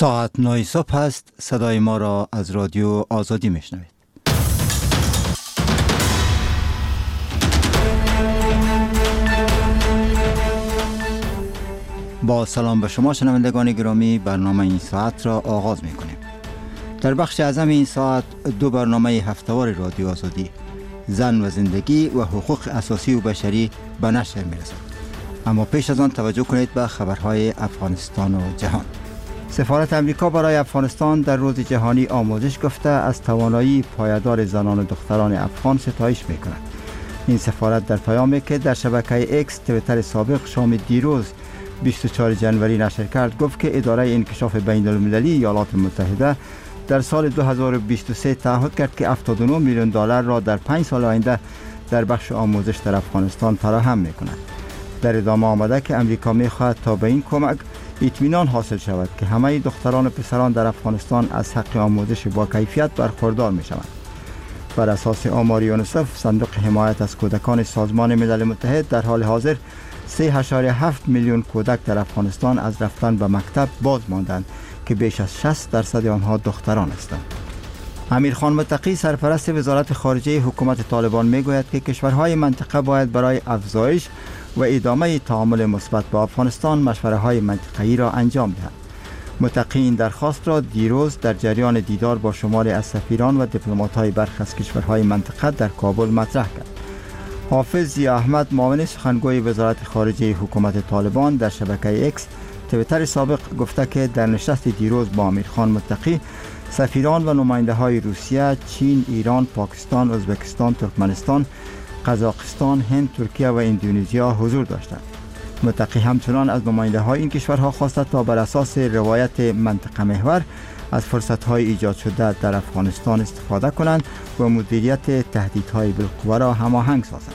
ساعت 9 صبح است. صدای ما را از رادیو آزادی میشنوید. با سلام به شما شنوندگان گرامی، برنامه این ساعت را آغاز میکنیم. در بخش اعظم این ساعت دو برنامه هفته‌وار رادیو آزادی، زن و زندگی و حقوق اساسی و بشری به نشر میرسد. اما پیش از آن توجه کنید به خبرهای افغانستان و جهان. سفارت امریکا برای افغانستان در روز جهانی آموزش گفته از توانایی پایدار زنان و دختران افغان ستایش میکند. این سفارت در پیامی که در شبکه ایکس تویتر سابق شام دیروز 24 جنوری نشر کرد گفت که اداره انکشاف بین المللی ایالات متحده در سال 2023 تعهد کرد که 79 میلیون دلار را در 5 سال آینده در بخش آموزش در افغانستان فراهم میکند. در ادامه آمده که امریکا میخواهد تا به این کمک اطمینان حاصل شود که همه دختران و پسران در افغانستان از حق آموزش با کیفیت برخوردار میشوند. بر اساس آمار یونیسف، صندوق حمایت از کودکان سازمان ملل متحد در حال حاضر 3.7 میلیون کودک در افغانستان از رفتن به مکتب باز ماندند که بیش از 60% آنها دختران هستند. امیرخان متقی سرپرست وزارت خارجه حکومت طالبان میگوید که کشورهای منطقه باید برای افزایش و ادامه تعامل مثبت با افغانستان مشوره‌های منطقه‌ای را انجام دهند. متقی این درخواست را دیروز در جریان دیدار با شماری از سفیران و دیپلمات‌های برخی از کشورهای منطقه در کابل مطرح کرد. حافظ ضیا احمد، معاون سخنگوی وزارت خارجه حکومت طالبان در شبکه ایکس تویتر سابق گفته که در نشست دیروز با امیرخان متقی سفیران و نماینده‌های روسیه، چین، ایران، پاکستان، ازبکستان، ترکمنستان، قزاقستان، هند، ترکیه و اندونزیا حضور داشتند. متقی همچنان از نماینده‌های این کشورها خواست تا بر اساس روایت منطقه محور از فرصت‌های ایجاد شده در افغانستان استفاده کنند و مدیریت تهدیدهای بالقوه را هماهنگ سازند.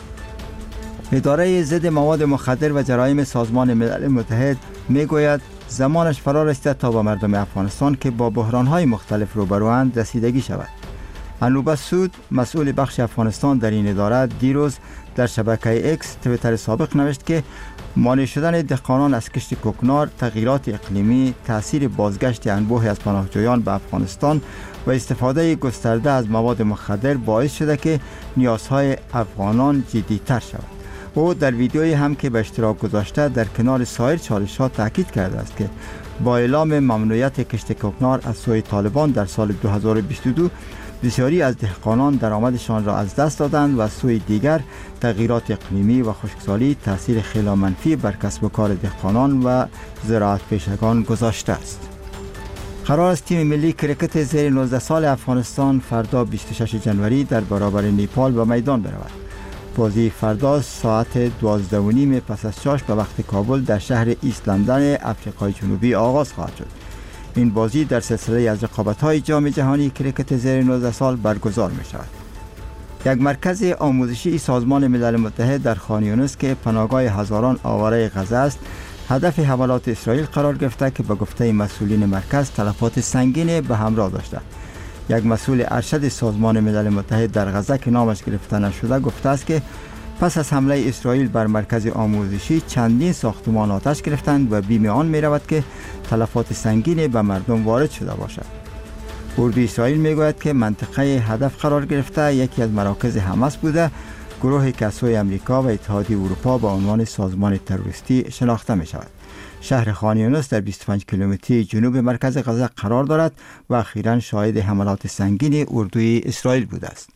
اداره ضد مواد مخدر و جرایم سازمان ملل متحد میگوید زمانش فرا رسیده تا با مردم افغانستان که با بحران‌های مختلف روبروند رسیدگی شود. انوبه سود، مسئول بخش افغانستان در این اداره، دیروز در شبکه ایکس تویتر سابق نوشت که مانع شدن دهقانان از کشت کوکنار، تغییرات اقلیمی، تاثیر بازگشت انبوهی از پناهجویان به افغانستان و استفاده گسترده از مواد مخدر باعث شده که نیازهای افغانان جدی‌تر شود. او در ویدیویی هم که به اشتراک گذاشته در کنار سایر چالش‌ها تاکید کرده است که با اعلام ممنوعیت کشت کوکنار از سوی طالبان در سال 2022 بسیاری از دهقانان درآمدشان را از دست دادند و از سوی دیگر تغییرات اقلیمی و خشکسالی تاثیر خیلی منفی بر کسب و کار دهقانان و زراعت پیشگان گذاشته است. قرار است تیم ملی کرکت زیر 19 سال افغانستان فردا 26 جنوری در برابر نیپال به میدان برود. بازی فردا ساعت 12:30 پس از چاش به وقت کابل در شهر ایست لندن افریقای جنوبی آغاز خواهد شد. این بازی در سلسله از رقابت‌های جام جهانی کرکت زیر 19 سال برگزار می‌شود. یک مرکز آموزشی سازمان ملل متحد در خان یونس که پناهگاه هزاران آواره غزه است، هدف حملات اسرائیل قرار گرفته که به گفته مسئولین مرکز تلفات سنگین به همراه داشته. یک مسئول ارشد سازمان ملل متحد در غزه که نامش گرفته نشده گفته است که پس از حمله اسرائیل بر مرکز آموزشی چندین ساختمان آتش گرفتند و بیم آن می رود که تلفات سنگین به مردم وارد شده باشد. اردوی اسرائیل می گوید که منطقه هدف قرار گرفته یکی از مراکز حماس بوده، گروهی که از سوی امریکا و اتحادیه اروپا با عنوان سازمان تروریستی شناخته می شود. شهر خان یونس در 25 کیلومتری جنوب مرکز غزه قرار دارد و اخیراً شاهد حملات سنگین اردوی اسرائیل بوده است.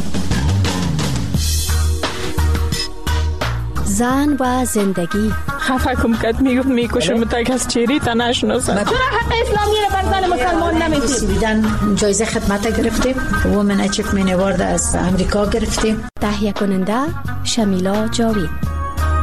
زن و زندگی. خفه کم کد میگفت میکشم تا کس چیری تا نشناسم. چرا حق اسلامی رو بر زن مسلمان نمیدید؟ دیدن جایزه خدمت گرفتیم، وومن اچیومنت اوارد از امریکا گرفتیم. تهیه کننده شمیلا جاوید.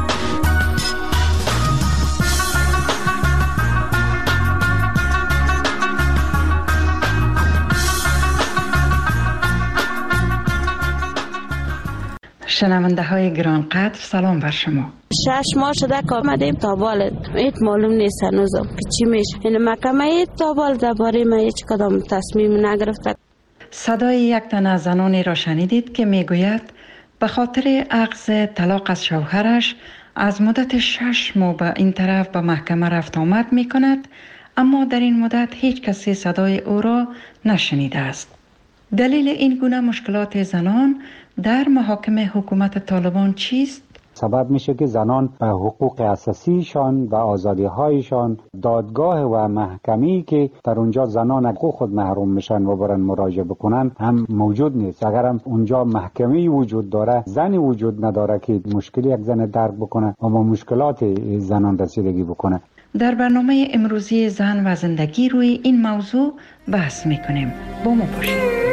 شنونده های گرانقدر، سلام بر شما. 6 ماه شده که آمدیم تابال ایت معلوم نیست هنوزم که چی میشه. این محکمه تابال درباره ما هیچ کدام تصمیم نگرفته. صدای یک تن از زنانی را شنیدید که میگوید به خاطر اخذ طلاق از شوهرش از مدت 6 ماه به این طرف به محکمه رفت آمد می کند، اما در این مدت هیچ کسی صدای او را نشنیده است. دلیل این گونه مشکلات زنان در محاکم حکومت طالبان چیست؟ سبب میشه که زنان به حقوق اساسیشان و آزادی‌هایشان دادگاه و محکمی که در اونجا زنان حقوق خود محروم میشن و برن مراجعه بکنن هم موجود نیست. اگر هم اونجا محکمی وجود داره، زنی وجود نداره که مشکلی یک زن درک بکنه و با مشکلات زنان رسیدگی بکنه. در برنامه امروزی زن و زندگی روی این موضوع بحث میکنیم. با ما باشید.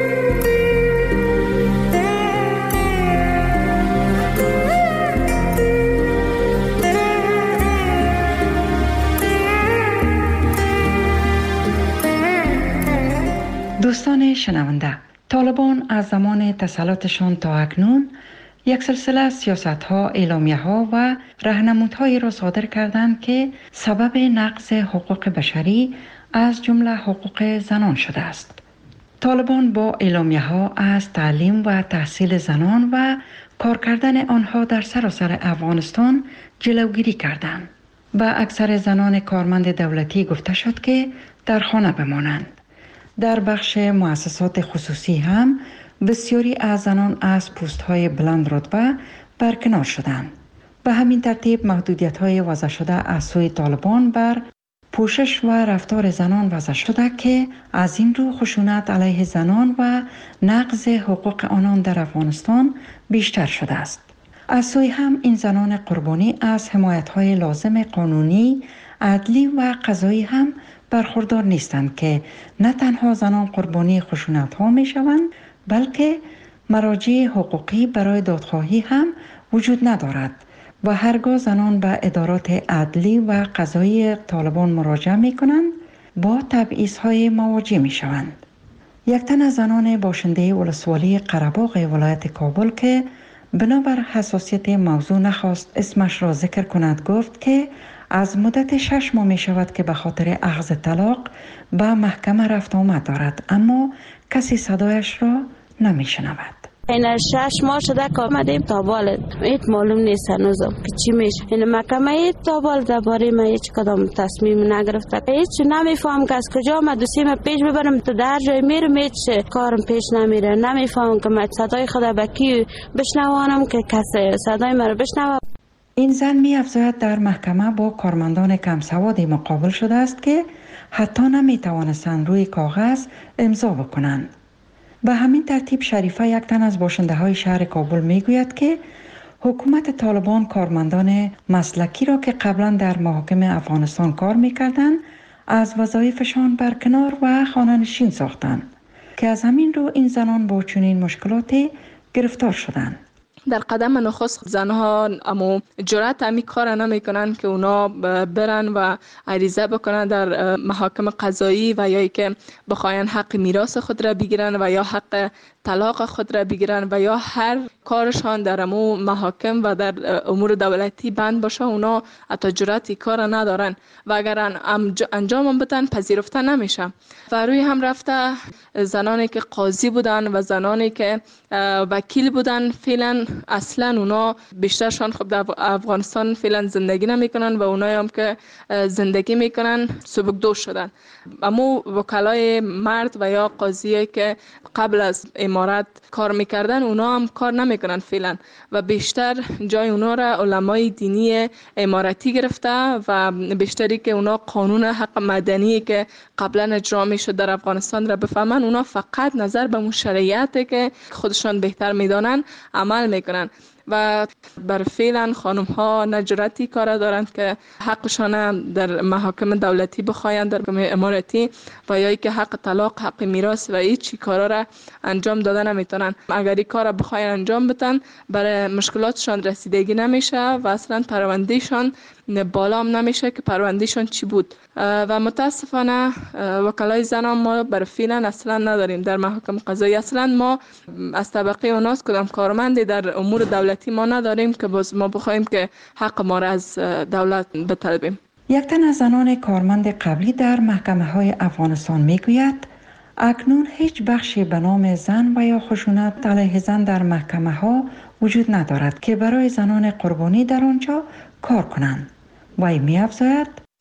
دوستان شنونده، طالبان از زمان تسلطشان تا اکنون یک سلسله سیاست‌ها، اعلامیه‌ها و راهنمودهایی را صادر کردند که سبب نقض حقوق بشری از جمله حقوق زنان شده است. طالبان با اعلامیه‌ها از تعلیم و تحصیل زنان و کار کردن آنها در سراسر افغانستان جلوگیری کردند. با اکثر زنان کارمند دولتی گفته شد که در خانه بمانند. در بخش مؤسسات خصوصی هم بسیاری از زنان از پست‌های بلند رتبه برکنار شدند. به همین ترتیب محدودیت‌های وضع شده از سوی طالبان بر پوشش و رفتار زنان وضع شده که از این رو خشونت علیه زنان و نقض حقوق آنان در افغانستان بیشتر شده است. از سوی هم این زنان قربانی از حمایت‌های لازم قانونی، عدلی و قضایی هم برخوردار نیستند که نه تنها زنان قربانی خشونت‌ها می‌شوند، بلکه مراجع حقوقی برای دادخواهی هم وجود ندارد و هرگاه زنان به ادارات عدلی و قضایی طالبان مراجعه می‌کنند با تبعیض‌های مواجه می‌شوند. یک تن از زنان باشنده ولسوالی قره‌باغ ولایت کابل که بنابر حساسیت موضوع نخواست اسمش را ذکر کند گفت که از مدت 6 ماه می شود که به خاطر اخذ طلاق به محکمه رفت آمد دارد، اما کسی صدایش را نمی شنود. این 6 ماه شده که آمدیم تابال ایت معلوم نیست هنوزم که چی میشه. این محکمه تابال درباره ما هیچ کدام تصمیم نگرفته. هیچ نمیفهم که از کجا ما دوسیمه پیش ببرم تا در جای میرم هیچ کارم پیش نمیره. نمیفهم که ما صدای خدا به کی بشنوانم که کسی صدای ما رو بشنوه. این زن می افزاید در محکمه با کارمندان کم سوادی مقابل شده است که حتی نمی توانستند روی کاغذ امضا بکنند. به همین ترتیب شریفه یک تن از باشنده های شهر کابل می گوید که حکومت طالبان کارمندان مسلکی را که قبلا در محاکم افغانستان کار می کردند از وظایفشان برکنار و خانه‌نشین ساختند که از همین رو این زنان با چنین مشکلاتی گرفتار شدند. در قدم نخست زنها اما جرأت امی کار نمیکنن که اونا برن و عریضه بکنن در محاکم قضایی و یا که بخواین حق میراث خود را بگیرن و یا حق طلاق خود را بگیرن و یا هر کارشان در امو محاکم و در امور دولتی بند باشه. اونا حتی جرأتی کار ندارن و اگر انجام بدن پذیرفته نمیشه. و روی هم رفته زنانی که قاضی بودن و زنانی که وکیل بودن فعلا اصلا اونا بیشترشان خب در افغانستان فعلا زندگی نمیکنن و اونایی هم که زندگی میکنن سبکدوش شدن. اما وکلای مرد و یا قاضی که قبل از امارت کار میکردن اونا هم کار نمیکنن فعلا و بیشتر جای اونا را علمای دینی امارتی گرفته و بیشتری که اونا قانون حق مدنی که قبلا اجرا میشد در افغانستان را بفهمن، اونا فقط نظر به اون شریعتی که خودشان بهتر میدانن عمل میکنن و بر فعلا خانم ها نجرتی کار دارند که حقشان در محاکم دولتی بخواین در محاکم امارتی و یا که حق طلاق، حق میراث و هیچ کارا را انجام دادن نمیتونن. اگر این کارا بخواین انجام بدن برای مشکلاتشان رسیدگی نمیشه و اصلا پروندهشان بالا هم نمیشه که پروندهشان چی بود. و متاسفانه وکلای زنان ما بر فعلا اصلا نداریم در محاکم قضایی. اصلا ما از طبقه اوناس کدام کارمندی در امور دولتی ما نداریم که باز ما بخوایم که حق ما را از دولت بطلبیم. یک تن از زنان کارمند قبلی در محکمه های افغانستان میگوید اکنون هیچ بخشی به نام زن و یا خشونت علیه زن در محکمه ها وجود ندارد که برای زنان قربانی در آنجا کار کنند. و می افزاید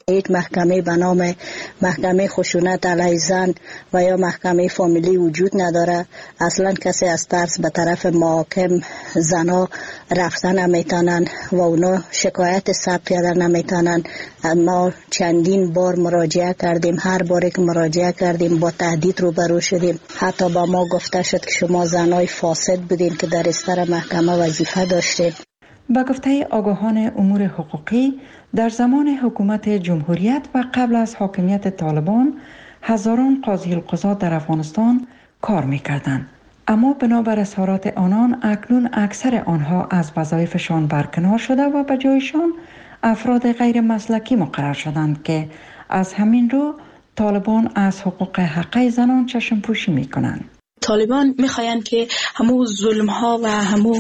یک محکمه به نام محکمه خشونت علیه زن و یا محکمه فامیلی وجود نداره. اصلا کسی از ترس به طرف محاکم زنا رفتن نمیتونن و اونا شکایت ثبت کردن نمیتونن. ما چندین بار مراجعه کردیم، هر باری که مراجعه کردیم با تهدید روبرو شدیم. حتی با ما گفته شد که شما زنای فاسد بودین که در استر محکمه وظیفه داشتین. با گفته آگاهان امور حقوقی، در زمان حکومت جمهوریت و قبل از حاکمیت طالبان هزاران قاضی القضات در افغانستان کار می‌کردند، اما بنابر اظهارات آنان اکنون اکثر آنها از وظایفشان برکنار شده و به جایشان افراد غیر مسلکی مقرر شدند که از همین رو طالبان از حقوق حقه زنان چشم پوشی می‌کنند. طالبان میخواین که همو ظلم ها و همو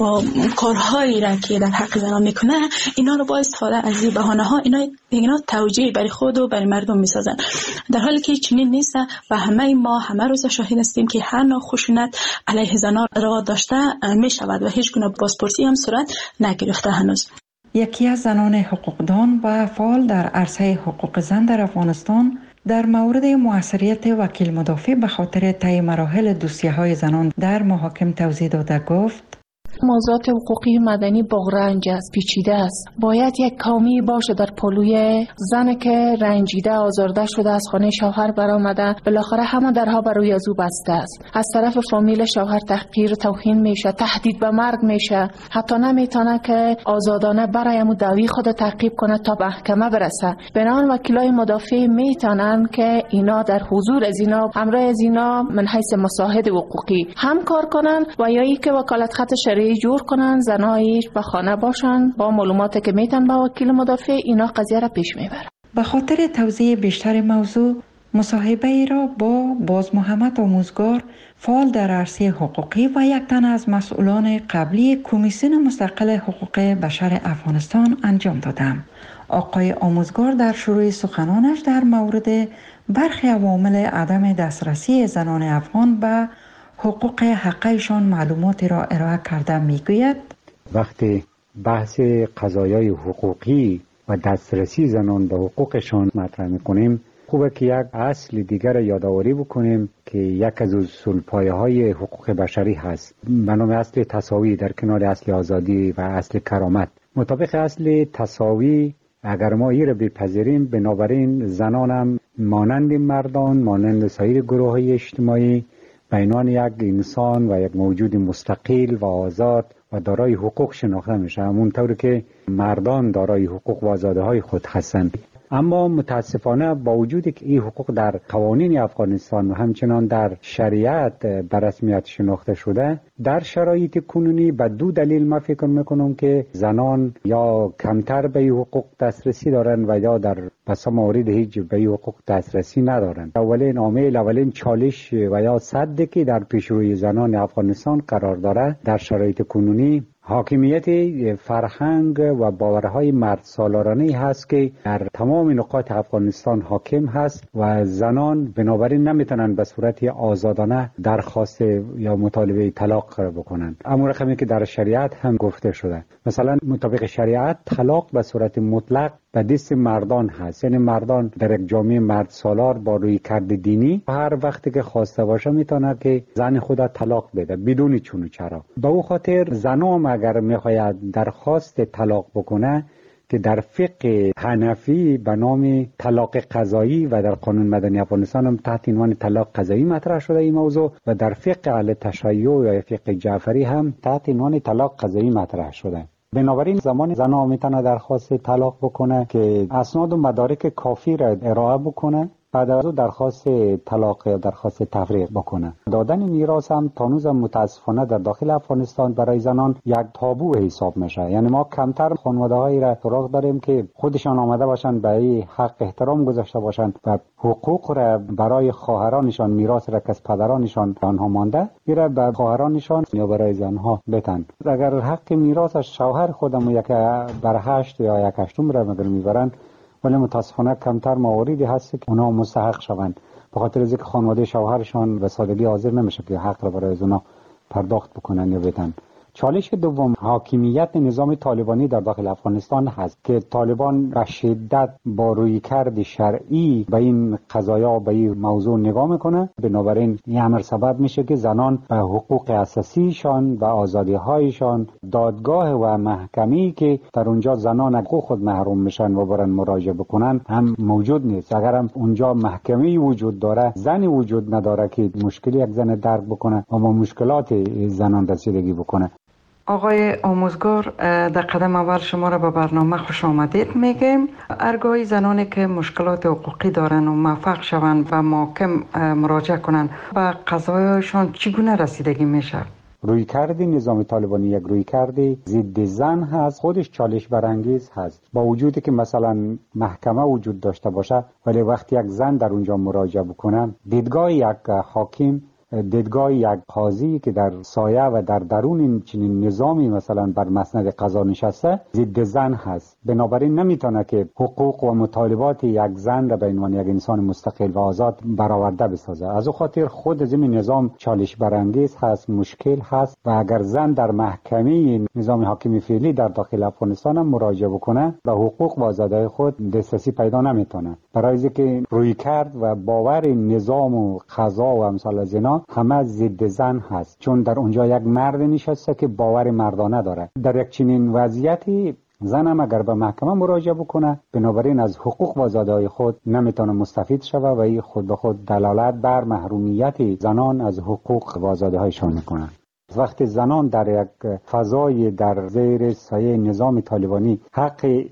کارهایی را که در حق زنان میکنه اینا رو با استفاده از این بهانه ها اینا توجیه برای خود و برای مردم میسازن، در حالی که چنین نیست و همه روز شاهد هستیم که هر نوع خشونت علیه زنان روا داشته میشود و هیچ گونه بازپرسی هم صورت نگرفته هنوز. یکی از زنان حقوقدان و فعال در عرصه حقوق زن در افغانستان در مورد موثریت وکیل مدافع به خاطر طی مراحل دوسیه‌های زنان در محاکم توضیح داده گفت: موضوعات حقوقی مدنی بغرنج است، پیچیده است. باید یک کامی باشه در پلوی زن که رنجیده آزارده شده از خانه شوهر برآمده، بالاخره همه درها بر روی از او بسته است. از طرف فامیل شوهر تحقیر، توهین میشه، تهدید به مرگ میشه، حتی نمیتونه که آزادانه برای دعوی خود تعقیب کنه تا محکمه برسه. بنابراین وکیلای مدافع میتونن که اینا در حضور از اینا، همراه از اینا من حیث مساعد حقوقی هم کار کنن و یا ای که وکالت خط شرعی جور کنن، زنایش به خانه باشن، با معلوماتی که میتن با وکیل مدافع اینا قضیه را پیش میبرن. به خاطر توضیح بیشتر موضوع، مصاحبه ای را با باز محمد آموزگار، فعال در عرصه حقوقی و یک تن از مسئولان قبلی کمیسیون مستقل حقوق بشر افغانستان انجام دادم. آقای آموزگار در شروع سخنانش در مورد برخی عوامل عدم دسترسی زنان افغان به حقوق حقیقشان معلوماتی را ارائه کرده میگوید: وقتی بحث قضایای حقوقی و دسترسی زنان به حقوقشان مطرح میکنیم، خوبه که یک اصل دیگر یادآوری بکنیم که یک از اصولپایه‌های حقوق بشری هست به نام اصل تساوی در کنار اصل آزادی و اصل کرامت. مطابق اصل تساوی اگر ما این را بپذیریم، بنابراین زنان هم مانند مردان، مانند سایر گروه‌های اجتماعی به عنوان یک انسان و یک موجود مستقل و آزاد و دارای حقوق شناخته میشه، همونطور که مردان دارای حقوق و آزادی‌های خود هستند. اما متاسفانه با وجودی که این حقوق در قوانین افغانستان و همچنان در شریعت به رسمیت شناخته شده، در شرایط کنونی به دو دلیل ما فکر میکنم که زنان یا کمتر به این حقوق دسترسی دارن و یا در بسیار موارد هیچ به این حقوق دسترسی ندارن. اولین چالش و یا سدی که در پیشروی زنان افغانستان قرار داره در شرایط کنونی حاکمیت فرهنگ و باورهای مرد سالارانه هست که در تمام نقاط افغانستان حاکم هست و زنان بنابراین نمیتونن به صورت آزادانه درخواست یا مطالبه طلاق بکنن. اما رقمی که در شریعت هم گفته شده، مثلا مطابق شریعت طلاق به صورت مطلق به دست مردان هست، یعنی مردان در یک جامعه مرد سالار با روی کرد دینی هر وقتی که خواسته باشه میتونه که زن خود طلاق بده بدون چون و چرا. به او خاطر زنم اگر میخواید درخواست طلاق بکنه که در فقه حنفی به نام طلاق قضایی و در قانون مدنی افغانستان هم تحت عنوان طلاق قضایی مطرح شده این موضوع و در فقه اهل تشیع یا فقه جعفری هم تحت عنوان طلاق قضایی مطرح شده. بنابراین زمان زنها میتونه درخواست طلاق بکنه که اسناد و مدارک کافی را ارائه بکنه، بعد از او درخواست طلاق یا درخواست تفریق بکنه. دادن میراث هم تانوز متاسفانه در داخل افغانستان برای زنان یک تابو حساب میشه. یعنی ما کمتر خانواده‌هایی را سراغ داریم که خودشان آمده باشن به این حق احترام گذاشته باشن و حقوق را برای خواهرانشان، میراث را که از پدرانشان آنها مانده میره به خواهرانشان یا برای زنها بتن. اگر حق میراث شوهر خودمون یک بر 8 یا 1/8 را میبرن، ولی متاسفانه کمتر مواردی هست که اونا مستحق شوند، به خاطر از اینکه خانواده شوهرشان به سادگی حاضر نمیشه که حق را برای اونا پرداخت بکنن یا بدن. چالش دوم حاکمیت نظام طالبانی در داخل افغانستان هست که طالبان به شدت با رویکرد شرعی به این قضایا به این موضوع نگاه میکنه. بنابراین این امر سبب میشه که زنان به حقوق اساسیشان و آزادی‌هایشان دادگاه و محکمه‌ای که در اونجا زنان حقوق خود محروم میشن و برن مراجعه بکنن هم موجود نیست. اگر هم اونجا محکمه‌ای وجود داره، زنی وجود نداره که مشکلی یک زن درک بکنه و با مشکلات زنان رسیدگی بکنه. آقای آموزگار، در قدم اول شما را به برنامه خوش آمدید میگیم. ارگاهی زنانی که مشکلات حقوقی دارن و موفق شوند و محکم مراجعه کنند به قضایایشان چگونه رسیدگی میشه؟ رویکرد نظام طالبانی یک رویکرد ضد زن هست، خودش چالش برانگیز هست. با وجودی که مثلا محکمه وجود داشته باشه، ولی وقتی یک زن در اونجا مراجعه بکنه، دیدگاه یک حاکم، دیدگاه یک قاضی که در سایه و در درون این چنین نظامی مثلا بر مسند قضا نشسته ضد زن هست. بنابراین نمیتونه که حقوق و مطالبات یک زن را به عنوان یک انسان مستقل و آزاد برآورده بسازه. از او خاطر خود از این نظام چالش برانگیز هست، مشکل هست و اگر زن در محکمه نظام حاکم فعلی در داخل افغانستان هم مراجعه بکنه به حقوق و آزادی خود دسترسی پیدا نمیتونه، برای اینکه رویکرد و باور نظام و قضا و امثال از اینا همه ضد زن هست، چون در اونجا یک مرد نشسته که باور مردانه داره. در یک چنین وضعیتی زن هم اگر به محکمه مراجعه بکنه، بنابراین از حقوق و آزادی‌های خود نمیتونه مستفید شوه و این خود به خود دلالت بر محرومیت زنان از حقوق و آزادی‌هایشان میکنه. وقتی زنان در یک فضای در زیر سایه نظام طالبانی حق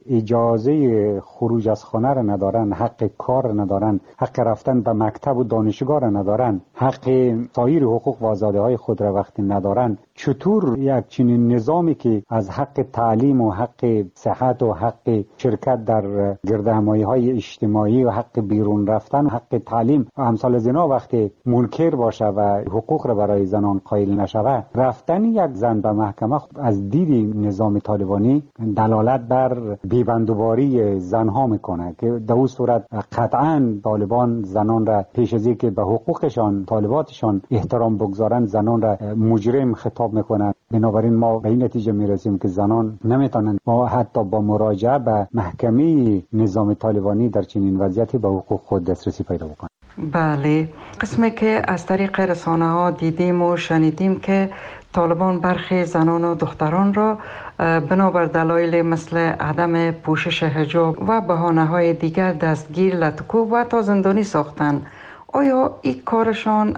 اجازه خروج از خانه را ندارن، حق کار را ندارن، حق رفتن به مکتب و دانشگاه را ندارن، حق سایر حقوق و آزادی‌های خود را وقتی ندارن، چطور یک چنین نظامی که از حق تعلیم و حق صحت و حق شرکت در گردهمایی‌های اجتماعی و حق بیرون رفتن و حق تعلیم و امثال از اینا وقتی منکر باشه و حقوق را برای زنان قائل نشود، رفتن یک زن به محکمه از دید نظام طالبانی دلالت بر بی‌بندوباری زنها میکنه که در اون صورت قطعاً طالبان زنان را پیش از اینکه به حقوقشان طالباتشان احترام بگذارن زنان را مجرم خطاب میکنن. بنابراین ما به این نتیجه میرسیم که زنان نمیتونن حتی با مراجعه به محکمه نظام طالبانی در چنین وضعیتی به حقوق خود دسترسی پیدا بکنن. بله، قسمی که از طریق رسانه ها دیدیم و شنیدیم که طالبان برخی زنان و دختران را بنابر دلایل مثل عدم پوشش حجاب و بهانه های دیگر دستگیر، لطکوب و تا زندانی ساختند. آیا این کارشان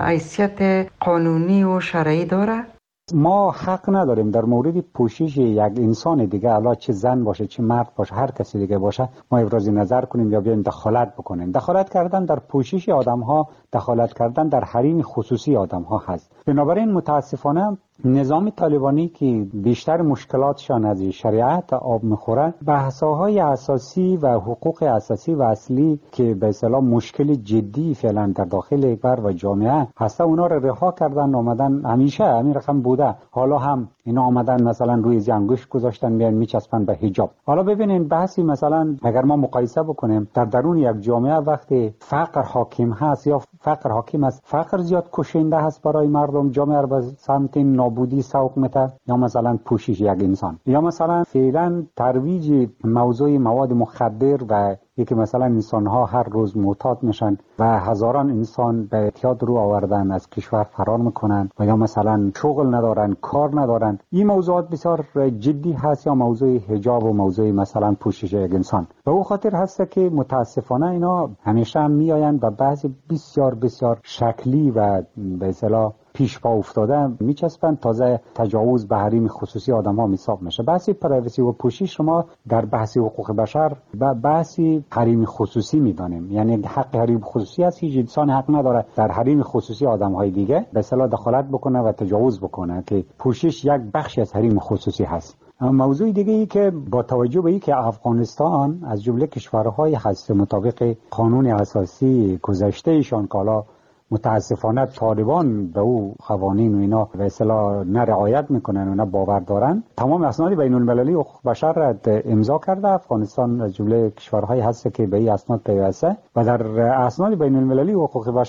حیثیت قانونی و شرعی داره؟ ما حق نداریم در مورد پوشش یک انسان دیگه، حالا چه زن باشه چه مرد باشه هر کسی دیگه باشه، ما ابراز نظر کنیم یا بیایم دخالت بکنیم. دخالت کردن در پوشش آدم ها، دخالت کردن در حریم خصوصی آدم ها هست. بنابراین متاسفانه نظام طالبانی که بیشتر مشکلاتشان از شریعت آب میخوره، بحث‌های اساسی و حقوق اساسی و اصلی که به اصطلاح مشکل جدی فعلا در داخل بر و جامعه هست، اونا رو رها کردن، آمدن همیشه همین رقم بوده، حالا هم اینا آمدن مثلا روی زنگوش گذاشتن میان میچسبن به حجاب. حالا ببینین بحثی مثلا اگر ما مقایسه بکنیم در درون یک جامعه وقتی فقر حاکم هست یا فقر حاکم است، فقر زیاد کشنده هست برای مردم، جامعه رو به سمت نابودی سوق میده، یا مثلا پوشش یک انسان، یا مثلا فعلا ترویج موضوع مواد مخدر و یکی مثلا انسان ها هر روز معتاد میشن و هزاران انسان به اعتیاد رو آوردن از کشور فرار میکنن و یا مثلا شغل ندارن، کار ندارن. این موضوعات بسیار جدی هست، یا موضوع حجاب و موضوع مثلا پوشش یک انسان. به او خاطر هست که متاسفانه اینا همیشه هم میآیند و بعضی بسیار بسیار شکلی و به اصطلاح پیش پا افتاده میچسبن، تازه تجاوز به حریم خصوصی آدم ها حساب میشه. بحثی پرایوسی و پوشش شما در بحث حقوق بشر و بحثی حریم خصوصی میدانیم، یعنی حق حریم خصوصی است. هیچ انسان حق نداره در حریم خصوصی آدم های دیگه به اصطلاح دخالت بکنه و تجاوز بکنه، که پوشش یک بخشی از حریم خصوصی هست. موضوع دیگه ای که با توجه به اینکه افغانستان از جمله کشورهای هست مطابق قانون اساسی گذشته ایشان که حالا متاسفانه طالبان به او قوانین و اینا به اصطلاح نه رعایت میکنن و نه باور دارن، تمام اسناد بین المللی حقوق بشر را امضا کرده. افغانستان از جمله کشورهایی هست که به این اسناد پیوسته و در اسناد بین المللی حقوق بشر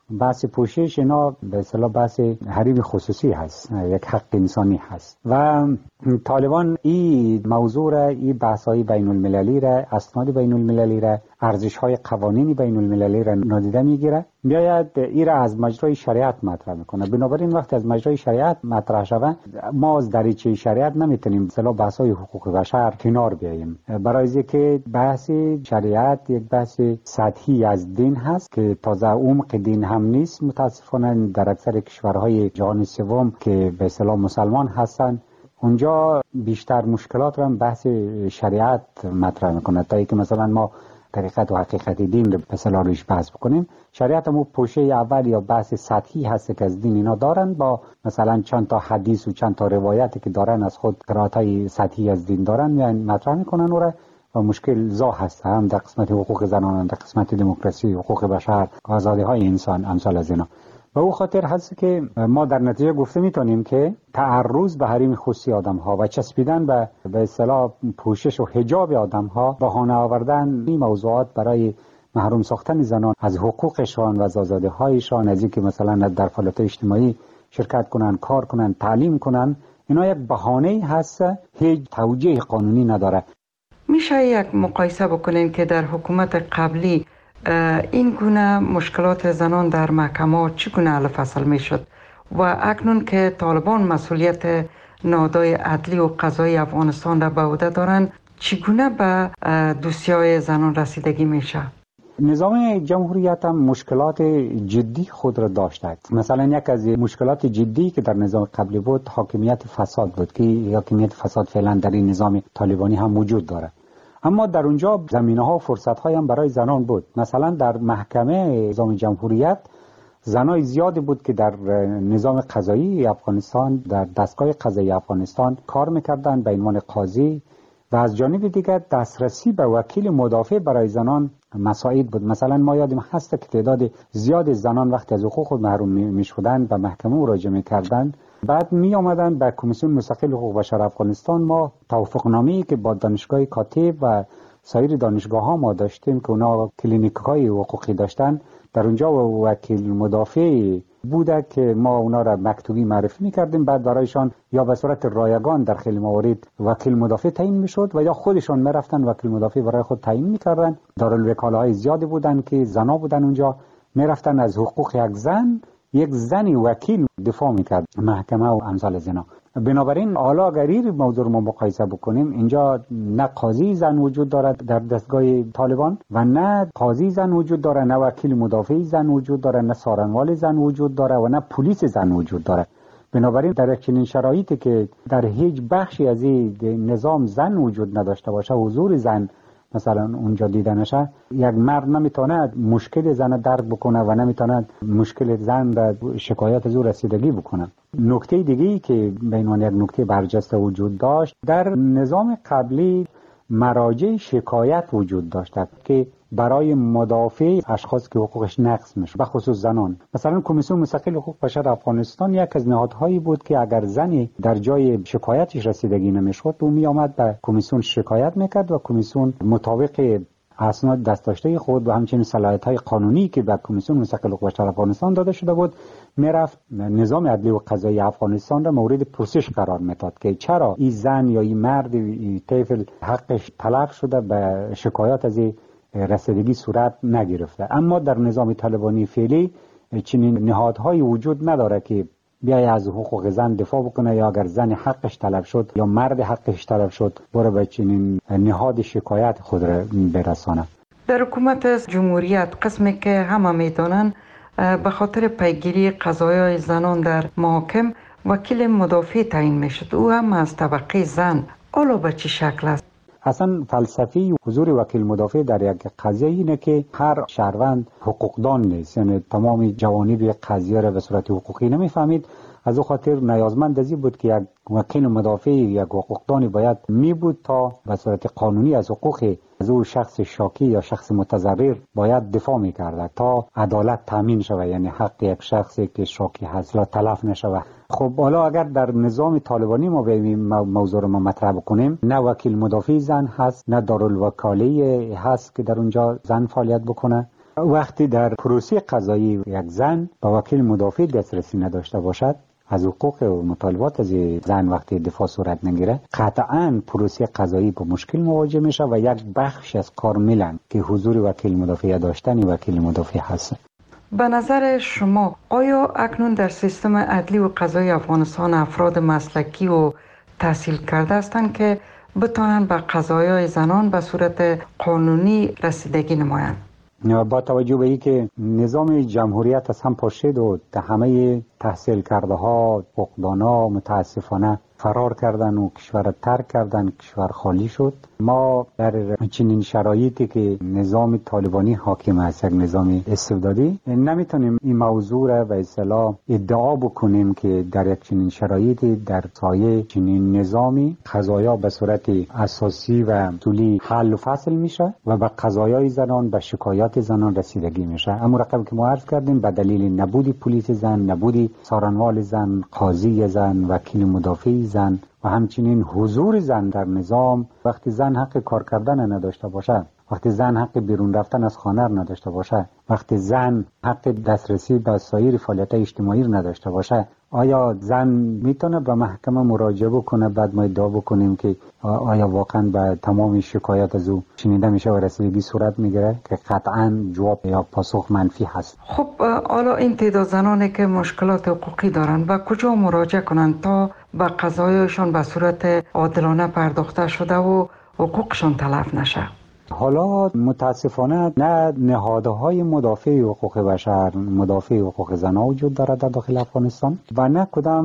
بحث پوشش اینا به اصطلاح بحث حریم خصوصی هست، یک حق انسانی هست و طالبان این موضوع را، این بحث‌های بین المللی را، اسناد بین المللی را، ارزش‌های قوانین بین المللی را نادیده میگیره، میاید این را از مجرای شریعت مطرح میکنه. بنابراین وقتی از مجرای شریعت مطرح شود، ما از دریچه شریعت نمیتونیم مثلا بحث‌های حقوق بشر کنار بیاییم، برای اینکه بحث شریعت یک بحث سطحی از دین هست که تازه عمق دین هم نیست. متاسفانه در اکثر کشورهای جهان سوم که به اصطلاح مسلمان هستند، اونجا بیشتر مشکلات را بحث شریعت مطرح میکنه تا اینکه مثلا ما طریقت و حقیقت دین رو مثلا روش بحث بکنیم. شریعت هم پوشه اول یا بحث سطحی هست که از دین اینا دارن، با مثلا چند تا حدیث و چند تا روایتی که دارن از خود قرائت‌های سطحی از دین دارن، یعنی مطرح میکنن و مشکل زا هست، هم در قسمت حقوق زنان، در قسمت دموکراسی، حقوق بشر، آزادی‌های انسان، امثال از اینا. و او خاطر هست که ما در نتیجه گفته میتونیم که تعرض به حریم خصوصی آدم‌ها و چسبیدن به اصطلاح پوشش و حجاب آدم‌ها، بهانه آوردن این موضوعات برای محروم ساختن زنان از حقوقشان و از آزادی‌هایشان، از اینکه مثلا در فعالیت اجتماعی شرکت کنن، کار کنن، تعلیم کنن، اینا یک بهانه هست، هیچ توجیه قانونی نداره. میشه یک مقایسه بکنین که در حکومت قبلی این گونه مشکلات زنان در محکمات چگونه حل فصل میشد و اکنون که طالبان مسئولیت نهادهای عدلی و قضایی افغانستان را به عهده دارند، چگونه به دوسیای زنان رسیدگی میشه؟ نظام جمهوریت هم مشکلات جدی خود را داشته. مثلا یک از مشکلات جدی که در نظام قبلی بود حاکمیت فساد بود که حاکمیت فساد فعلا در این نظام طالبانی هم وجود داره. اما در اونجا زمینه‌ها و فرصت‌های هم برای زنان بود. مثلا در محکمه نظام جمهوریت زنای زیادی بود که در نظام قضایی افغانستان، در دستگاه قضایی افغانستان کار می‌کردند به عنوان قاضی، و از جانب دیگر دسترسی به وکیل مدافع برای زنان مساعد بود. مثلا ما یادم هست که تعداد زیاد زنان وقتی از حقوق خود محروم می‌شدند به محکمه مراجعه می‌کردند، بعد می آمدن به کمیسیون مستقل حقوق بشر افغانستان. ما توافقنامه‌ای که با دانشگاه کاتب و سایر دانشگاه‌ها ما داشتیم که اونا کلینیک‌های حقوقی داشتن، در اونجا وکیل مدافع بوده که ما اونا را مکتوبی معرفی می‌کردیم، بعد برایشان یا به صورت رایگان در خیلی موارد وکیل مدافع تعیین می‌شد و یا خودشان می‌رفتن وکیل مدافع برای خود تعیین می‌کردن. دارالوکاله‌های زیادی بودن که زنا بودن، اونجا می‌رفتن از حقوق یک زنی وکیل دفاع میکرد محکمه و امثال از اینا. بنابراین حالا اگر این موضوع رو ما مقایسه بکنیم، اینجا نه قاضی زن وجود دارد در دستگاه طالبان و نه قاضی زن وجود داره، نه وکیل مدافع زن وجود داره، نه سارنوال زن وجود داره و نه پلیس زن وجود داره. بنابراین در چنین شرایطی که در هیچ بخشی از این نظام زن وجود نداشته باشه، حضور زن مثلا اونجا دیده نشه، یک مرد نمیتونه مشکل زن درک بکنه و نمیتونه مشکل زن در شکایت از او رسیدگی بکنه. نکته دیگه‌ای که به عنوان یک نکته برجسته وجود داشت، در نظام قبلی مراجع شکایت وجود داشت که برای مدافع اشخاص که حقوقش نقض میشه، به خصوص زنان. مثلا کمیسیون مستقل حقوق بشر افغانستان یک از نهادهایی بود که اگر زنی در جای شکایتش رسیدگی نمیشد، او می آمد به کمیسیون شکایت میکرد و کمیسیون مطابق اسناد دست داشته خود و همچنین صلاحیت‌های قانونی که به کمیسیون مستقل حقوق بشر افغانستان داده شده بود، میرفت نظام عدلی و قضایی افغانستان را مورد پرسش قرار میداد که چرا این زن یا این مرد این طفل حقش تلف شده، به شکایت از رسیدگی صورت نگرفته. اما در نظام طالبانی فعلی چنین نهادهایی وجود نداره که بیای از حقوق زن دفاع بکنه، یا اگر زن حقش طلب شد یا مرد حقش طلب شد برای به چنین نهاد شکایت خود را برسانه. در حکومت جمهوریت قسمی که همه میدانند به خاطر پیگیری قضایای زنان در محاکم وکیل مدافع تعیین میشد، او هم از طبقه زن. حالا به چه شکل است؟ اصلا فلسفی حضور وکیل مدافع در یک قضیه اینه که هر شهروند حقوقدان نیست، یعنی تمام جوانب یک قضیه را به صورت حقوقی نمیفهمید. از او خاطر نیازمند از این بود که یک وکیل مدافع یک حقوقدانی باید می بود تا به صورت قانونی از حقوق از او شخص شاکی یا شخص متضرر باید دفاع می‌کرد تا عدالت تامین شود، یعنی حق یک شخصی که شاکی هست لا تلف نشود. خب حالا اگر در نظام طالبانی ما به موضوع رو مطرح بکنیم، نه وکیل مدافع زن هست، نه دارالوکاله هست که در اونجا زن فعالیت بکنه، وقتی در پروسه قضایی یک زن با وکیل مدافع دسترسی نداشته باشد، از حقوق و مطالبات از زن وقتی دفاع صورت نگیره، قطعاً پروسه قضایی با مشکل مواجه میشه و یک بخش از کارملن که حضور وکیل مدافع داشتن وکیل مدافع هست. به نظر شما آیا اکنون در سیستم عدلی و قضایی افغانستان افراد مسلکی و تحصیل کرده هستند که بتوانند به قضایای زنان به صورت قانونی رسیدگی نمایند؟ با توجه به اینکه نظام جمهوریت از هم پاشید و همه تحصیل کرده ها حقوقدانا متاسفانه فرار کردن و کشور ترک کردن، کشور خالی شد. ما در چنین شرایطی که نظام طالبانی حاکم است، یک نظام استبدادی، نمیتونیم این موضوع را به اصطلاح ادعا بکنیم که در یک چنین شرایطی در سایه چنین نظامی قضایا به صورت اساسی و اصولی حل و فصل میشه و به قضایای زنان، به شکایات زنان رسیدگی میشه. اما رقم که ما عرض کردیم به دلیل نبودی پلیس زن، نبودی سارنوال زن، قاضی زن، وکیل مدافع زن و همچنین حضور زن در نظام، وقتی زن حق کار کردن نداشته باشه، وقتی زن حق بیرون رفتن از خانه نداشته باشه، وقتی زن حق دسترسی به سایر فعالیت اجتماعی نداشته باشه، آیا زن میتونه به محکمه مراجعه بکنه؟ بعد ما ادعا بکنیم که آیا واقعا به تمام شکایت از او شنیده میشه و رسیدگی صورت میگیره؟ که قطعا جواب یا پاسخ منفی هست. خب حالا این تعداد زنانی که مشکلات حقوقی دارن و کجا مراجعه کنند تا به قضایشان به صورت عادلانه پرداخته شده و حقوقشان تلف نشه؟ حالا متاسفانه نه نهادهای مدافع حقوق بشر، مدافع حقوق زنان وجود دارد در داخل افغانستان و نه کدام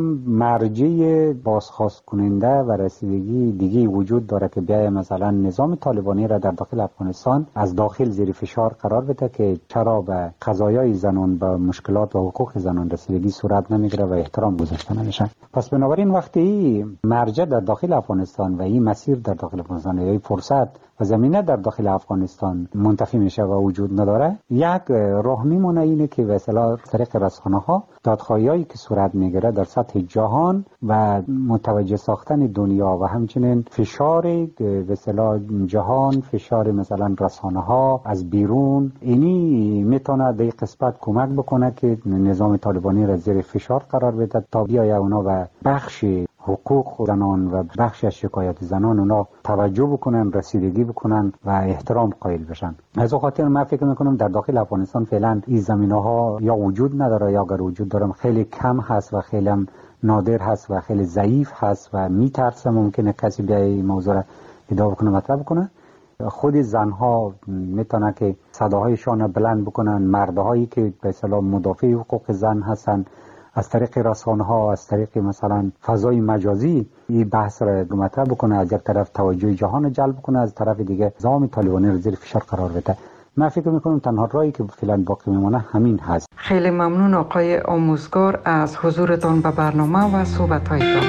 مرجع بازخواست کننده و رسیدگی دیگه وجود داره که بیای مثلا نظام طالبانی را در داخل افغانستان از داخل زیر فشار قرار بده که چرا به قضایای زنان، به مشکلات و حقوق زنان رسیدگی صورت نمیگیره و احترام گذاشته نمیشه. پس بنابراین وقتی مرجع در داخل افغانستان و این مسیر در داخل افغانستان یا فرصت و زمینه در داخل افغانستان منتفی میشه و وجود نداره، یک راه میمونه اینه که به اصطلاح طریق رسانه‌ها دادخواهیایی که صورت میگیره در سطح جهان و متوجه ساختن دنیا و همچنین فشار به اصطلاح جهان، فشار مثلا رسانه‌ها از بیرون، اینی میتونه در قسمت کمک بکنه که نظام طالبانی را زیر فشار قرار بده تا بیاید اونا و بخش حقوق زنان و بخش از شکایت زنان اونا توجه بکنن، رسیدگی بکنن و احترام قائل بشن. از خاطر من فکر میکنم در داخل افغانستان فعلا این زمینه‌ها یا وجود نداره یا اگر وجود داره خیلی کم هست و خیلی نادر هست و خیلی ضعیف هست و میترسه ممکنه کسی بیای این موضوع را ادعا بکنه، مطرح بکنه. خود زنها میتونه که صداهایشان بلند بکنن، مردهایی که به اصطلاح مدافع حقوق زن هستن از طریق رسانه‌ها، از طریق مثلا فضای مجازی این بحث را مطرح بکنه، از یک طرف توجه جهان جلب کنه، از طرف دیگه نظام طالبانی را زیر فشار قرار بده. من فکر میکنم تنها راهی که فعلا باقی میمونه همین هست. خیلی ممنون آقای آموزگار از حضورتان به برنامه و صحبت‌هایتان.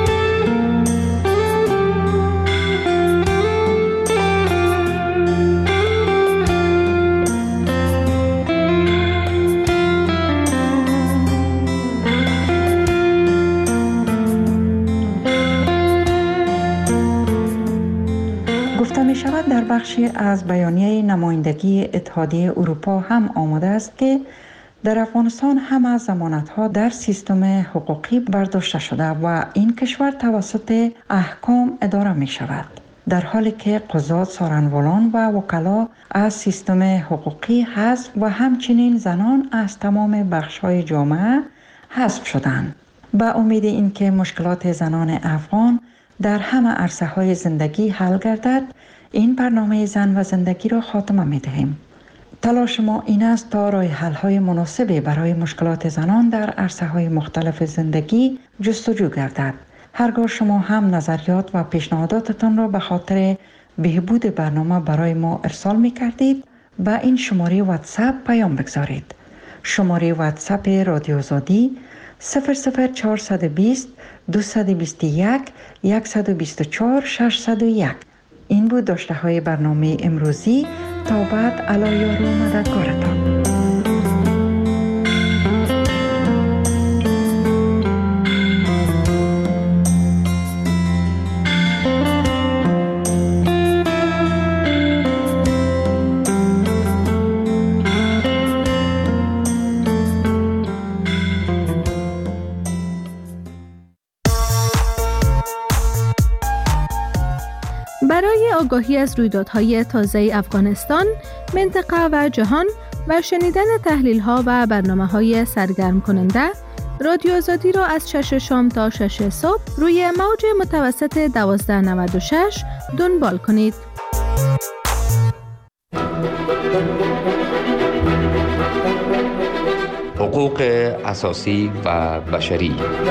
در بخشی از بیانیه نمایندگی اتحادیه اروپا هم آمده است که در افغانستان همه ضمانت‌ها در سیستم حقوقی برداشته شده و این کشور توسط احکام اداره می شود، در حالی که قضات، سارنوالان و وکلا از سیستم حقوقی حذف و همچنین زنان از تمام بخش‌های جامعه حذف شدند. به امید اینکه مشکلات زنان افغان در همه عرصه‌های زندگی حل گردد، این برنامه زن و زندگی را خاتمه می دهیم. تلاش ما این است تا راه حل‌های مناسبی برای مشکلات زنان در عرصه‌های مختلف زندگی جستجو گردد. هرگاه شما هم نظریات و پیشنهاداتتان را به خاطر بهبود برنامه برای ما ارسال می کردید، به این شماره واتساپ پیام بگذارید. شماره واتساپ رادیو آزادی 00420 221 124 601. این بود داشته های برنامه امروزی. تا بعد، علی یار و مددگارتان. آگاهی از رویدادهای تازه افغانستان، منطقه و جهان و شنیدن تحلیل‌ها و برنامه‌های سرگرم کننده، رادیو آزادی را از 6 شام تا 6 صبح روی موج متوسط 1296 دنبال کنید. حقوق اساسی و بشری.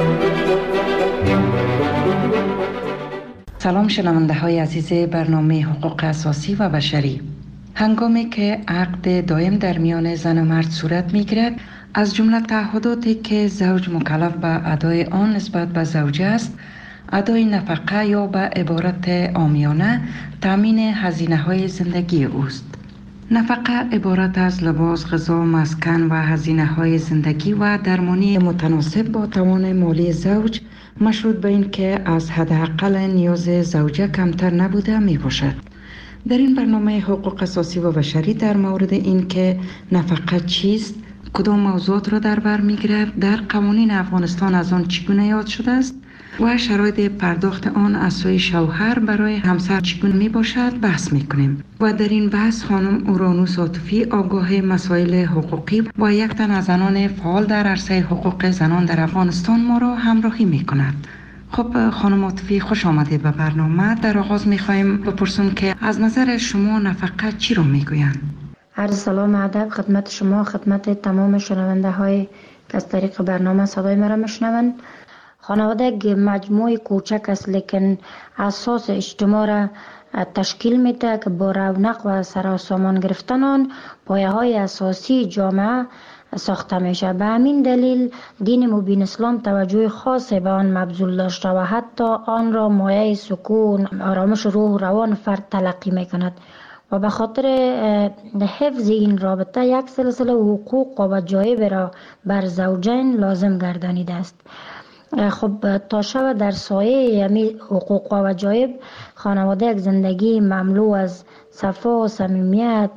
سلام شنونده های عزیز برنامه حقوق اساسی و بشری. هنگامی که عقد دائم در میان زن و مرد صورت می گیرد، از جمله تعهداتی که زوج مکلف به ادای آن نسبت به زوجه است، ادای نفقه یا به عبارت عامیانه تامین هزینه های زندگی اوست. نفقه عبارت از لباس، غذا، مسکن و هزینه های زندگی و درمانی متناسب با توان مالی زوج، مشروط به این که از حداقل نیاز زوجه کمتر نبوده می باشد. در این برنامه حقوق اساسی و بشری در مورد این که نفقه چیست، کدام موضوعات را در بر می گیرد، در قوانین افغانستان از آن چگونه یاد شده است و شرایط پرداخت آن از سوی شوهر برای همسر چگونه می باشد بحث می کنیم. و در این بحث خانم اورانوس عاطفی، آگاه مسائل حقوقی و یک تن از زنان فعال در عرصه حقوق زنان در افغانستان ما را همراهی می کند. خب خانم عاطفی، خوش آمدید به برنامه. در آغاز می خواهیم بپرسیم که از نظر شما نفقه چی رو می گویند؟ عرض سلام و ادب خدمت شما، خدمت تمام شنونده های که از طریق برنامه صدای مرا میشنوند. خانواده یک مجموعه کوچک است لیکن اساس اجتماع را تشکیل میده که با رونق و سراسامان گرفتن آن پایه های اساسی جامعه ساخته میشه. به همین دلیل دین مبین اسلام توجه خاصی به آن مبذول داشته و حتی آن را مایه سکون، آرامش روح و روان فرد تلقی میکند و به خاطر حفظ این رابطه یک سلسله حقوق و وجایب را بر زوجین لازم گردانیده است. خب تا شب در سایه یمی حقوق و وجایب خانواده یک زندگی مملو از صفا، صمیمیت،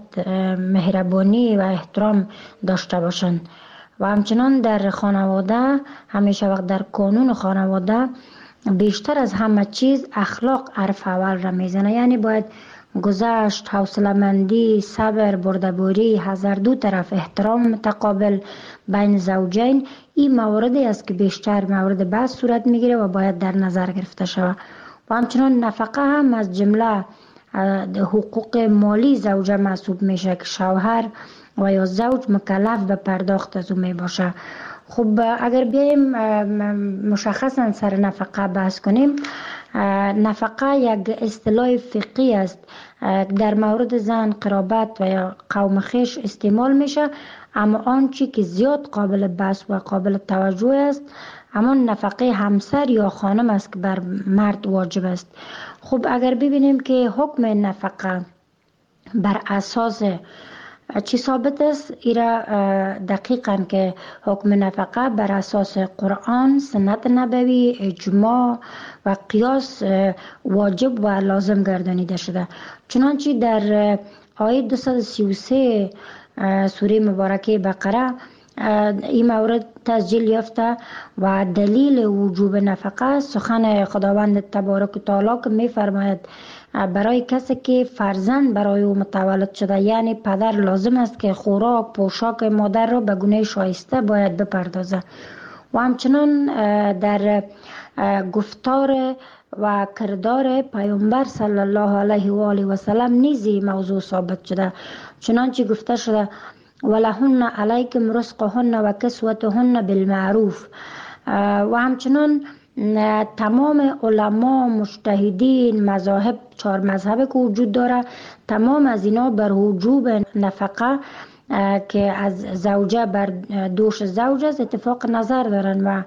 مهربانی و احترام داشته باشند و همچنان در خانواده همیشه وقت در قانون خانواده بیشتر از همه چیز اخلاق حرف اول را میزنه. یعنی باید گذشت، حوصله‌مندی، صبر، بردباری، حذر، دو طرف احترام متقابل بین زوجین، این مواردی است که بیشتر مورد بحث صورت میگیره و باید در نظر گرفته شود. و همچنان نفقه هم از جمله حقوق مالی زوجه محسوب میشه که شوهر و یا زوج مکلف به پرداخت از او می باشه. خب اگر بیایم مشخصا سر نفقه بحث کنیم، نفقه یک اصطلاح فقهی است در مورد زن، قرابت و یا قوم خویش استعمال میشه، اما آنچه که زیاد قابل بحث و قابل توجه است همان نفقه همسر یا خانم است که بر مرد واجب است. خب اگر ببینیم که حکم نفقه بر اساس چی ثابت است، ایرا دقیقاً که حکم نفقه بر اساس قرآن، سنت نبوی، اجماع و قیاس واجب و لازم گردانیده شده. چنانچه در آیه 233 سوره مبارکه بقره این مورد تسجیل یافته و دلیل وجوب نفقه سخن خداوند تبارک و تعالی که می فرماید برای کسی که فرزند برای او متولد شده، یعنی پدر، لازم است که خوراک، پوشاک مادر را به گونه شایسته باید بپردازه. و همچنان در گفتار و کردار پیامبر صلی الله علیه و آله و سلم نیز موضوع ثابت شده. چنانچه گفته شده ولهن علیکم رزقهن و کسوتهن بالمعروف. و همچنان تمام علما، مجتهدین، مذاهب، 4 مذهب که وجود داره، تمام از اینا بر وجوب نفقه که از زوجه بر دوش زوج است اتفاق نظر دارن و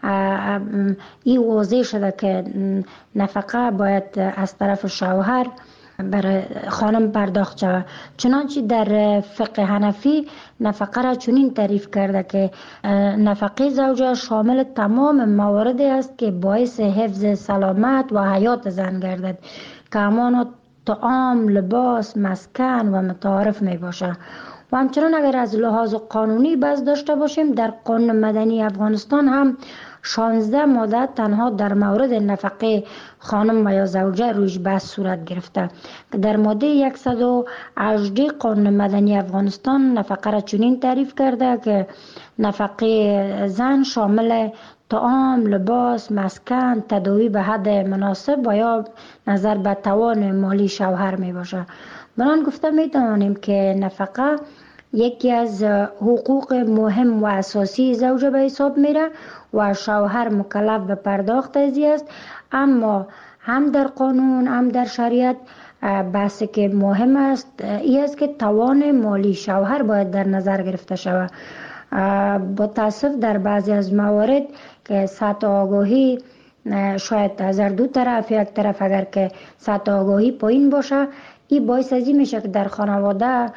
این واضح شده که نفقه باید از طرف شوهر برای خانم پرداخت شود. چنانچه در فقه حنفی نفقه را چنین تعریف کرده که نفقه زوجه شامل تمام مواردی است که باعث حفظ سلامت و حیات زن گردد که همان طعام، لباس، مسکن و متعارف می باشه. و همچنان اگر از لحاظ قانونی بحث داشته باشیم، در قانون مدنی افغانستان هم 16 ماده تنها در مورد نفقه خانم و یا زوجه رویش بحث صورت گرفته که در ماده 118 قانون مدنی افغانستان نفقه را چنین تعریف کرده که نفقه زن شامل طعام، لباس، مسکن، تداوی به حد مناسب و یا نظر به توان مالی شوهر می باشه. بران گفته می توانیم که نفقه یکی از حقوق مهم و اساسی زوجه به حساب میره و شوهر مکلف به پرداخت ازی است، اما هم در قانون هم در شریعت بحثی که مهم است این است که توان مالی شوهر باید در نظر گرفته شود. با تاسف در بعضی از موارد که سطح آگاهی شاید از دو طرف، یک طرف اگر که سطح آگاهی پایین باشه، این باعث ازی میشه که در خانواده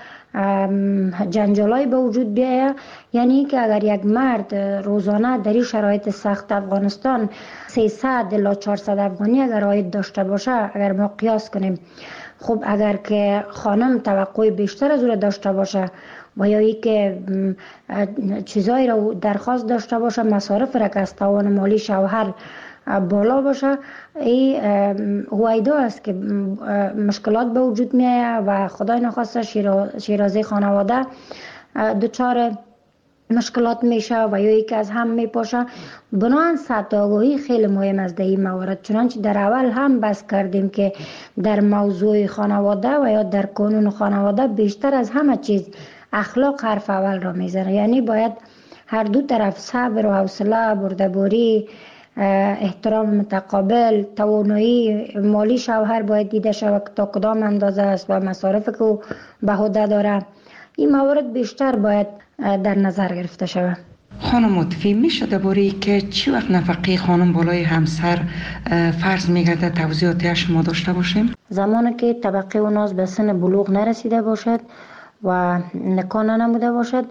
جنجالای به وجود بیاید. یعنی که اگر یک مرد روزانه در این شرایط سخت افغانستان 300 الی 400 افغانی اگر عاید داشته باشه، اگر ما قیاس کنیم، خب اگر که خانم توقع بیشتر از او داشته باشه و یا ای که چیزایی را درخواست داشته باشه، مصارف را که از توان مالی شوهر بالا باشه، این هویدا است که مشکلات به وجود میاد و خدای نخواسته شیرازه خانواده دچار مشکلات میشه و یا یکی از هم میپاشه. بنابراین سطح آگاهی خیلی مهم است در این موارد. چنانچه در اول هم بحث کردیم که در موضوع خانواده و یا در قانون خانواده بیشتر از همه چیز اخلاق حرف اول را میزنه. یعنی باید هر دو طرف صبر و حوصله، بردباری، احترام متقابل، توانایی مالی شوهر باید دیده شود تا کدام اندازه است و مصارف که او به عهده داره. این موارد بیشتر باید در نظر گرفته شود. خانم مطفی، میشه درباره که چی وقت نفقه خانم بالای همسر فرض میگرده توضیحاتی شما داشته باشیم؟ زمانی که طبقه اوناز به سن بلوغ نرسیده باشد و نکاح نموده باشد،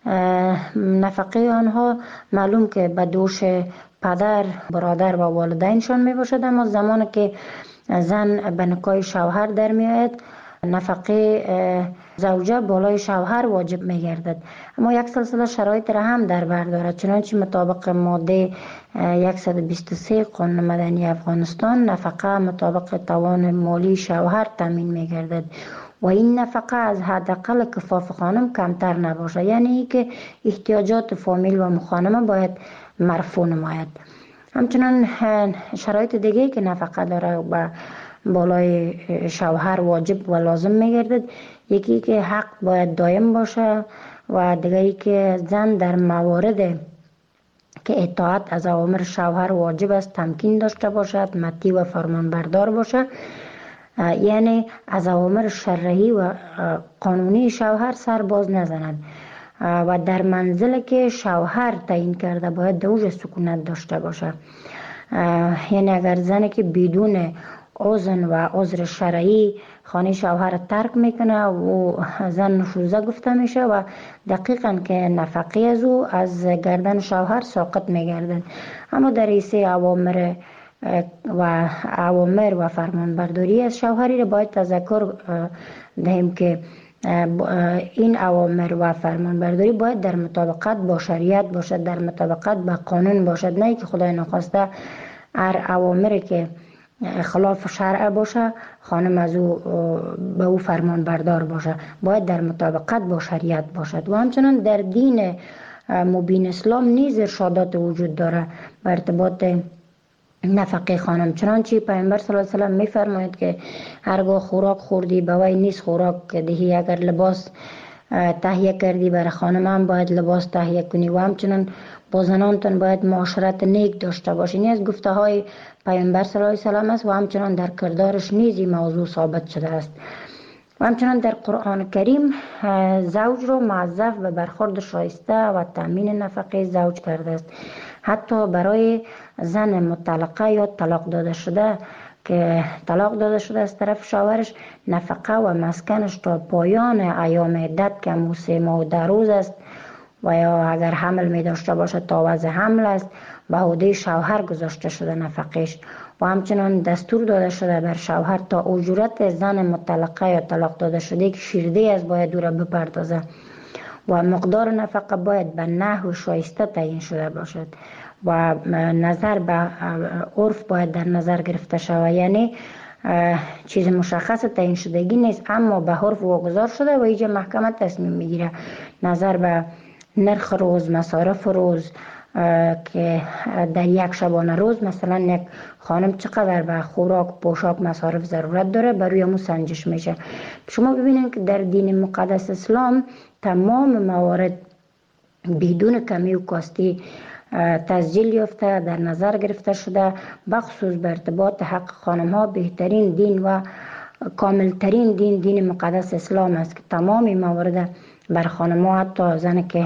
نفقه آنها معلوم که به دوش پدر، برادر و والدینشان می باشد، اما زمانی که زن به نکاح شوهر در می آید، نفقه زوجه بالای شوهر واجب می گردد. اما یک سلسله شرایط را هم در بر دارد. چنانچه مطابق ماده 123 قانون مدنی افغانستان، نفقه مطابق توان مالی شوهر تامین می گردد و این نفقه از حداقل کفاف خانم کمتر نباشه. یعنی که احتیاجات فامیل و مخانمه باید مرفوع نماید. همچنان شرایط دیگه که نفقه داره و بالای شوهر واجب و لازم میگردد، یکی که حق باید دائم باشه و دیگری که زن در موارد که اطاعت از اوامر شوهر واجب است تمکین داشته باشد، مطیع و فرمانبردار باشه. یعنی از اوامر شرعی و قانونی شوهر سر باز نزند و در منزل که شوهر تعیین کرده باید در اوج سکونت داشته باشه. یعنی اگر زنی که بدون اذن و عذر شرعی خانه شوهر ترک میکنه و زن نشوزه گفته میشه و دقیقاً که نفقه از او از گردن شوهر ساقط میگردن. اما در حیث اوامر و فرمانبرداری از شوهری را باید تذکر دهیم که این اوامر و فرمانبرداری باید در مطابقت با شریعت باشد، در مطابقت با قانون باشد، نه که خدای نخواسته هر اوامری که خلاف شرع باشه خانم از او به او فرمان بردار باشه. باید در مطابقت با شریعت باشد. و همچنان در دین مبین اسلام نیز ارشادات وجود داره به ارتباط نفقه خانم. چنانچه پیامبر صلی الله علیه و سلم میفرماید که هرگاه خوراک خوردی به وی نیست خوراک دهی، اگر لباس تهیه کردی برای خانم هم باید لباس تهیه کنی و همچنان با زنانتون باید معاشرت نیک داشته باشی. این از گفته های پیامبر صلی الله علیه و سلم است و همچنان در کردارش نیز این موضوع ثابت شده است. و همچنان در قرآن کریم زوج را موظف به برخورد شایسته و تامین نفقه زوج کرده است. حتی برای زن مطلقه یا طلاق داده شده که طلاق داده شده از طرف شوهرش، نفقه و مسکنش تا پایان ایام عدت که 3 ماه و 10 روز است و یا اگر حمل می داشته باشه تا وضع حمل است به عهده شوهر گذاشته شده نفقش. و همچنان دستور داده شده بر شوهر تا اجرت زن مطلقه یا طلاق داده شده که شیرده از باید او را بپردازه. و مقدار نفقه باید به نحو شایسته تعیین شده باشد و نظر به عرف باید در نظر گرفته شود. یعنی چیز مشخص تعیین شدگی نیست، اما به عرف واگذار شده و اینجا محکمه تصمیم میگیره نظر به نرخ روز، مصارف روز، که در یک شبانه روز مثلا یک خانم چقدر به خوراک، پوشاک، مصارف ضرورت داره، بر روی همون سنجش میشه. شما ببینید که در دین مقدس اسلام تمام موارد بدون کمی و کاستی تسجیل یافته، در نظر گرفته شده، بخصوص به ارتباط حق خانم ها. بهترین دین و کاملترین دین مقدس اسلام است که تمام موارد بر خانم ها، حتی زنی که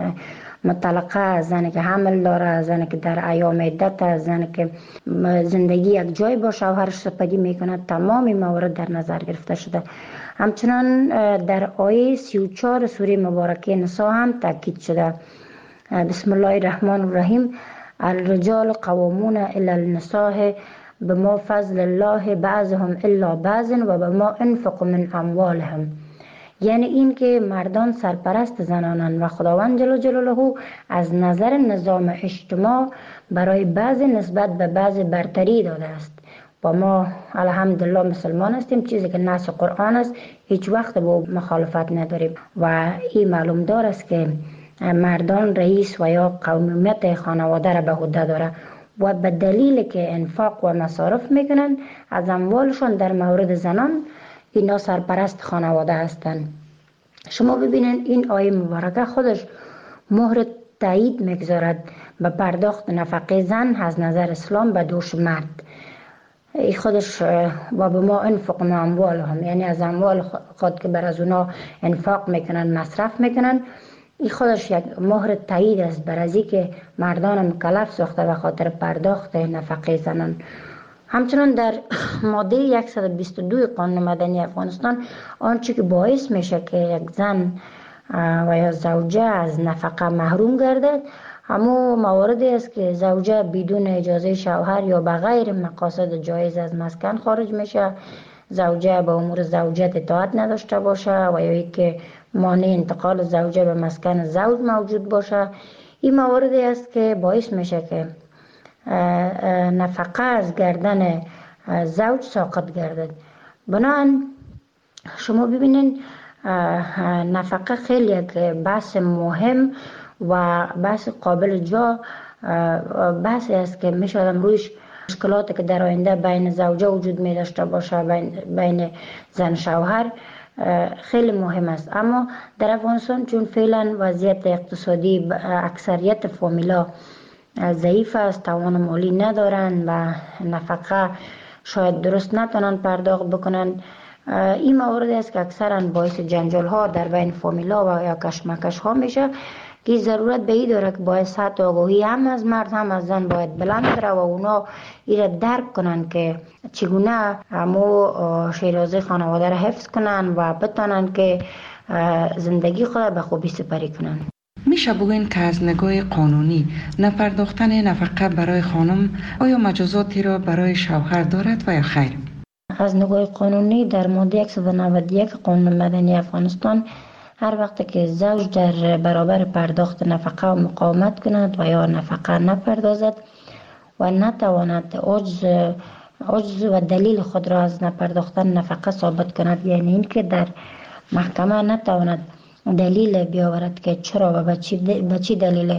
مطلقه، زنی که حمل داره، زنی که در ایام عدت، زنی که زندگی یک جای با شوهرش سپری میکنه، تمام موارد در نظر گرفته شده. همچنان در آیه 34 سوره مبارکه نساء هم تاکید شده. بسم الله الرحمن الرحیم: الرجال قوامون علی النساء بما فضل الله بعضهم الا بعض و بما انفقوا من اموالهم. یعنی این که مردان سرپرست زنانند و خداوند جل جلاله از نظر نظام اجتماع برای بعضی نسبت به بعضی برتری داده است. و ما الحمدلله مسلمان هستیم، چیزی که نص قرآن است هیچ وقت با مخالفت نداریم و این معلوم دار است که مردان رئیس و یا قومیت خانواده را به عهده داره و به دلیل که انفاق و مصارف میکنن از اموالشان در مورد زنان اینا سرپرست خانواده هستند. شما ببینید این آیه مبارکه خودش مهر تایید میگذارد به پرداخت نفقه زن از نظر اسلام به دوش مرد. ای خودش و به ما انفق من اموالهم، یعنی از اموال خود که بر از اونا انفاق میکنن، مصرف میکنن، این خودش یک مهر تایید است بر از که مردان مکلف ساخته به خاطر پرداخت نفقه زنان. همچنان در ماده 122 قانون مدنی افغانستان آنچه که باعث میشه که یک زن و یا زوجه از نفقه محروم گردد همون مواردی است که زوجه بدون اجازه شوهر یا به غیر مقاصد جایز از مسکن خارج میشه، زوجه به امور زوجت اطاعت نداشته باشه و یا که مانع انتقال زوجه به مسکن زوج موجود باشه. این مواردی است که باعث میشه که نفقه از گردن زوج ساقط گردد. بنابراین شما ببینید نفقه خیلی یک بحث مهم و بحث قابل جا بحثی است که میشه آدم رویش مشکلاتی که در آینده بین زوجه وجود می داشته باشه، بین زن شوهر، خیلی مهم است. اما در افغانستان چون فعلا وضعیت اقتصادی اکثریت فامیلا ضعیف است، توان مالی ندارن و نفقه شاید درست نتونن پرداخت بکنن، این موارد است که اکثرا باعث جنجال ها در بین فامیلا و یا کشمکش ها میشه که ضرورت به این داره که باید سطح آگاهی هم از مرد هم از زن باید بلند بره و اونا ایره درک کنن که چگونه همو شیرازه خانواده را حفظ کنن و بتانن که زندگی خود به خوبی سپری کنن. میشه بگوین که از نگاه قانونی نپرداختن نفقه برای خانم آیا مجازاتی را برای شوهر دارد و یا خیر؟ از نگاه قانونی در ماده 191 قانون مدنی افغانستان هر وقت که زوج در برابر پرداخت نفقه و مقاومت کند و یا نفقه نپردازد و نتواند عجز و دلیل خود را از نپرداختن نفقه ثابت کند، یعنی این که در محکمه نتواند دلیل بیاورد که چرا و به چی دلیل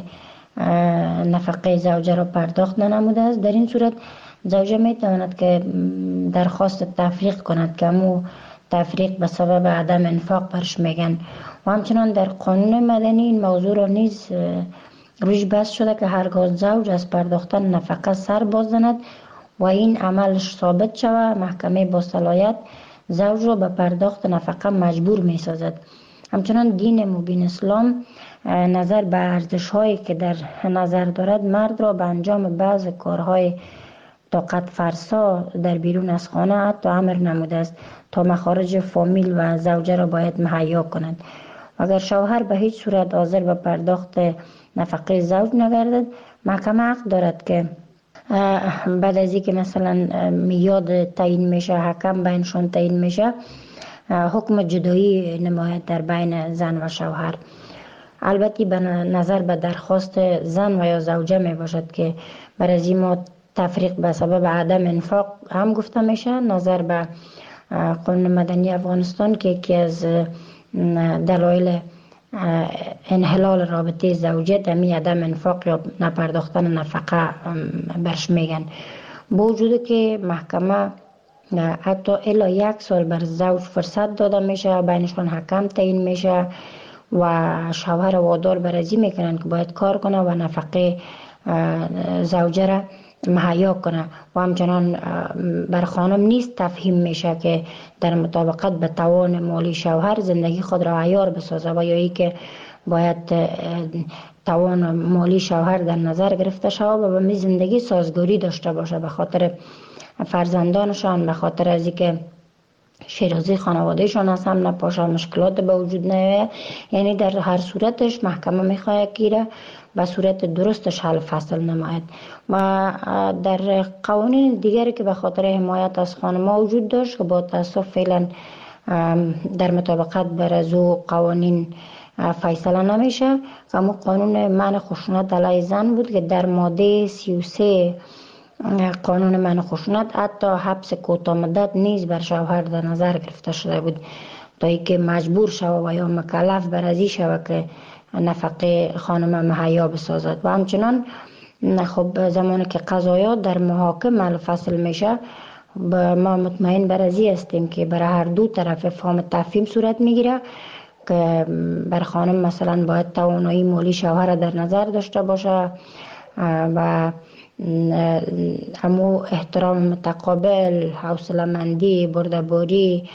نفقه زوجه را پرداخت ننموده است، در این صورت زوجه می تواند که درخواست تفریق کند که همو تفریق به سبب عدم انفاق برش میگن. و همچنان در قانون مدنی این موضوع را نیز روش بحث شده که هرگاه زوج از پرداختن نفقه سر باز زند و این عملش ثابت شود، محکمه با صلاحیت زوج را به پرداخت نفقه مجبور می سازد. همچنان دین مبین اسلام نظر به ارزش هایی که در نظر دارد مرد را به انجام بعض کارهای طاقت فرسا در بیرون از خانه حتی امر نموده است تا مخارج فامیل و زوجه را باید مهیا کنند. اگر شوهر به هیچ صورت حاضر به پرداخت نفقه زوج نگردد، محکمه حق دارد که بعد از اینکه مثلا میاد تعیین میشه، حکم بینشون تعیین میشه، حکم جدایی نماید در بین زن و شوهر. البته به نظر به درخواست زن و یا زوجه می باشد که برای ما تفریق به سبب عدم انفاق هم گفته میشه. نظر به قانون مدنی افغانستان که یکی از دلایل انحلال رابطه زوجیت همی عدم انفاق یا نپرداختن نفقه برش میگن. با وجود که محکمه حتی الا 1 سال بر زوج فرصت داده میشه، بینشان حکم تعیین میشه و شوهر وادار برازی میکنن که باید کار کنه و نفقه زوجه را مهیا کنه و همچنان بر خانم نیست تفهیم میشه که در مطابقت به توان مالی شوهر زندگی خود را عیار بسازه و یا ای که باید توان مالی شوهر در نظر گرفته شود و به زندگی سازگاری داشته باشه به خاطر فرزندانشان، به خاطر از اینکه شیرازی خانوادهشان از هم نپاشه، مشکلات به وجود نیاید. یعنی در هر صورتش محکمه میخواد که به صورت درستش حل فصل نماید. و در قوانین دیگری که به خاطر حمایت از خانم‌ها وجود داشت که با تاسف فعلا در مطابقت بر از او قوانین فیصله نمیشه، اما قانون منع خشونت علیه زن بود که در ماده 33 قانون منع خشونت حتی حبس کوتاه مدت نیز بر شوهر در نظر گرفته شده بود تا اینکه مجبور شود و یا مکلف بر ازی شود که نفقه خانم مهیا بسازد. و همچنان خب زمانی که قضایات در محاکم فصل میشه ما مطمئن بر ازی هستیم که برای هر دو طرف فهم تفهیم صورت میگیره که بر خانم مثلا باید توانایی مالی شوهر در نظر داشته باشه و همو احترام متقابل، حوصله مندی، بردباری،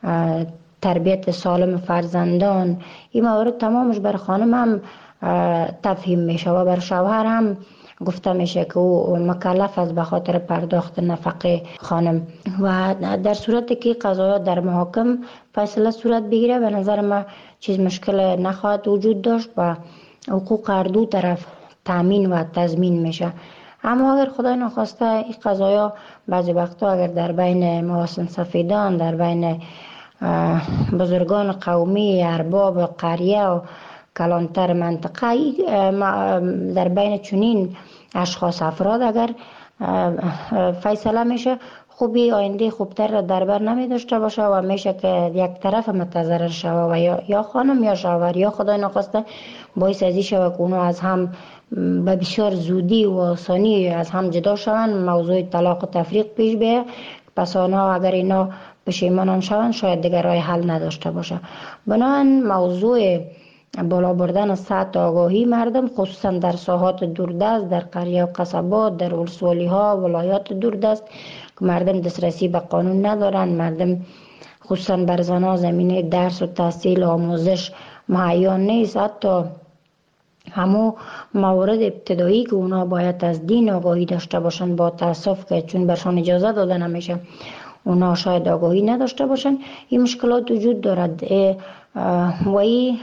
تربیت سالم فرزندان، این موارد تمامش بر خانم هم تفهیم میشه و بر شوهر هم گفته میشه که او مکلف است به خاطر پرداخت نفقه خانم. و در صورتی که قضایات در محاکم فیصله صورت بگیره به نظر ما چیز مشکل نخواهد وجود داشت و حقوق هر دو طرف تامین و تضمین میشه. اما اگر خدای نخواسته این قضایا بعضی وقتا اگر در بین محاسن سفیدان، در بین بزرگان قومی، ارباب قریه و کلانتر منطقه، در بین چنین اشخاص افراد اگر فیصله میشه خوبی آینده خوبتر را در بر نمی داشته باشه و میشه که یک طرف متضرر شوه و یا خانم یا شوهر یا خدای نخواسته باعث ازی شوه که اونو از هم به بسیار زودی و آسانی از هم جدا شوند، موضوع طلاق و تفریق پیش بیه. پس آنها اگر اینا پشیمانان شوند شاید دیگر راه حل نداشته باشه. بنابراین موضوع بالا بردن سطح آگاهی مردم خصوصا در ساحات دوردست، در قریه و قصبات، در ولسوالی ها، ولایات دوردست که مردم دسترسی به قانون ندارن، مردم خصوصا بر زنها زمینه درس و تحصیل و آموزش مهیا نیست. حتی همو موارد ابتدایی که اونا باید از دین آگاهی داشته باشن با تاسف که چون برشان اجازه داده نمیشه اونا شاید آگاهی نداشته باشن. این مشکلات وجود دارد و این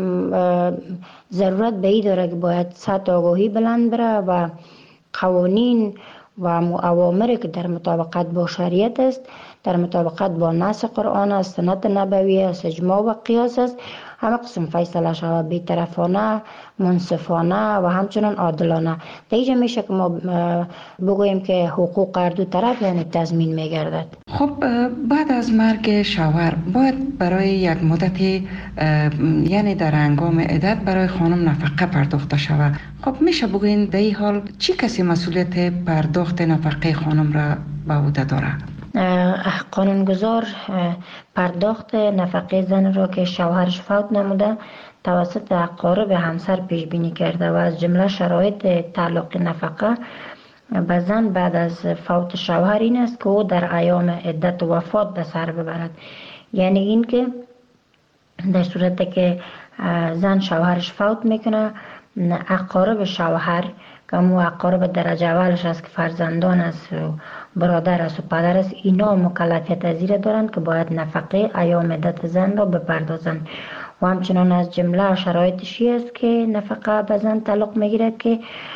ضرورت به این داره که باید سطح آگاهی بلند بره و قوانین و اوامری که در مطابقت با شریعت است، در مطابقت با نص قرآن است، سنت نبوی است، اجماع و قیاس است، همه قسم فیصله شود بی‌طرفانه، منصفانه و همچنان عادلانه. در اینجا میشه که ما بگوییم که حقوق هر دو طرف یعنی تضمین میگردد. خب بعد از مرگ شوهر باید برای یک مدتی یعنی در هنگام عدت برای خانم نفقه پرداخته شود. خب میشه بگوین در این حال چی کسی مسئولیت پرداخت نفقه خانم را به عهده داره؟ قانونگذار پرداخت نفقه زن را که شوهرش فوت نموده توسط اقارب همسر پیش بینی کرده و از جمله شرایط تعلق نفقه به زن بعد از فوت شوهر این است که او در ایام عدت وفات به سر ببرد. یعنی این که در صورتی که زن شوهرش فوت میکنه اقارب شوهر که مو اقارب درجه اولش است که فرزندان است و برادر است و پدر است، اینا مکلفیت از زیر دارند که باید نفقه ایام عدت زن را بپردازند. و همچنان از جمله شرایطشی است که نفقه به زن تعلق میگیرد که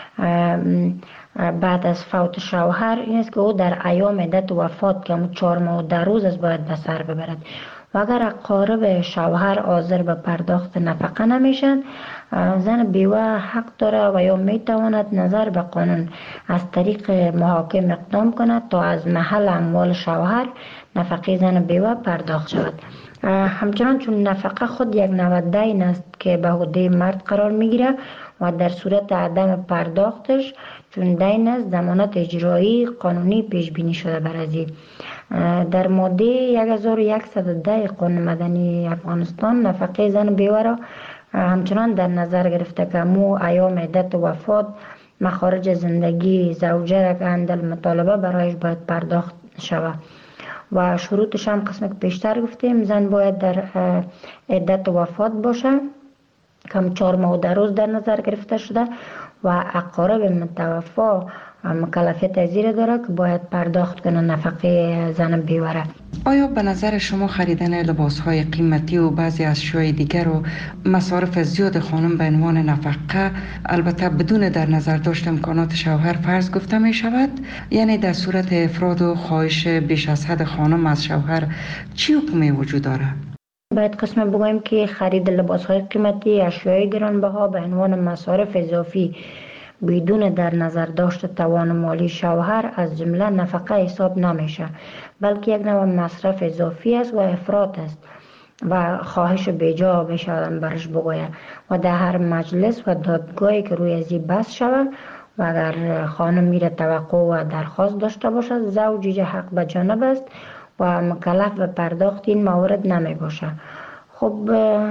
بعد از فوت شوهر این است که او در ایام عدت وفات که همون 4 ماه و 10 روز است باید به سر ببرد. و اگر اقارب شوهر حاضر به پرداخت نفقه نمیشن، زن بیوه حق داره و یا میتواند نظر به قانون از طریق محاکم اقدام کند تا از محل اموال شوهر نفقه زن بیوه پرداخت شود. همچنان چون نفقه خود یک نوع دین است که به عهده مرد قرار میگیره و در صورت عدم پرداختش چون دین است ضمانت اجرایی قانونی پیش بینی شده بر ازی. در ماده 1110 قانون مدنی افغانستان نفقه زن بیوه را همچنان در نظر گرفته که مو ایام عدت وفات مخارج زندگی زوجه را که اندل مطالبه برایش باید پرداخت شود و شروطش هم قسم که پیشتر گفتیم زن باید در عدت وفات باشه کم 4 ماه و 10 روز در نظر گرفته شده و اقارب متوفا مکلفیت ازیر داره که باید پرداخت کنه نفقه زن بیوه. آیا به نظر شما خریدن لباس‌های قیمتی و بعضی اشیاء دیگر و مصارف زیاد خانم به عنوان نفقه البته بدون در نظر داشت امکانات شوهر فرض گفته می شود؟ یعنی در صورت افراد و خواهش بیش از حد خانم از شوهر چی حکمی وجود داره؟ باید قسم بگویم که خرید لباس‌های قیمتی، اشیاء گرانبها به عنوان مصارف اضافی بدون در نظر داشت توان مالی شوهر از جمله نفقه حساب نمیشه، بلکه یک نوع مصرف اضافی است و افراط است و خواهش بیجا بشودن برش بگوید و در هر مجلس و دادگاهی که روی ازی بحث شود و اگر خانم میره توقع و درخواست داشته باشد زوج حق به جانب است و مکلف به پرداخت این موارد نمی باشه. خب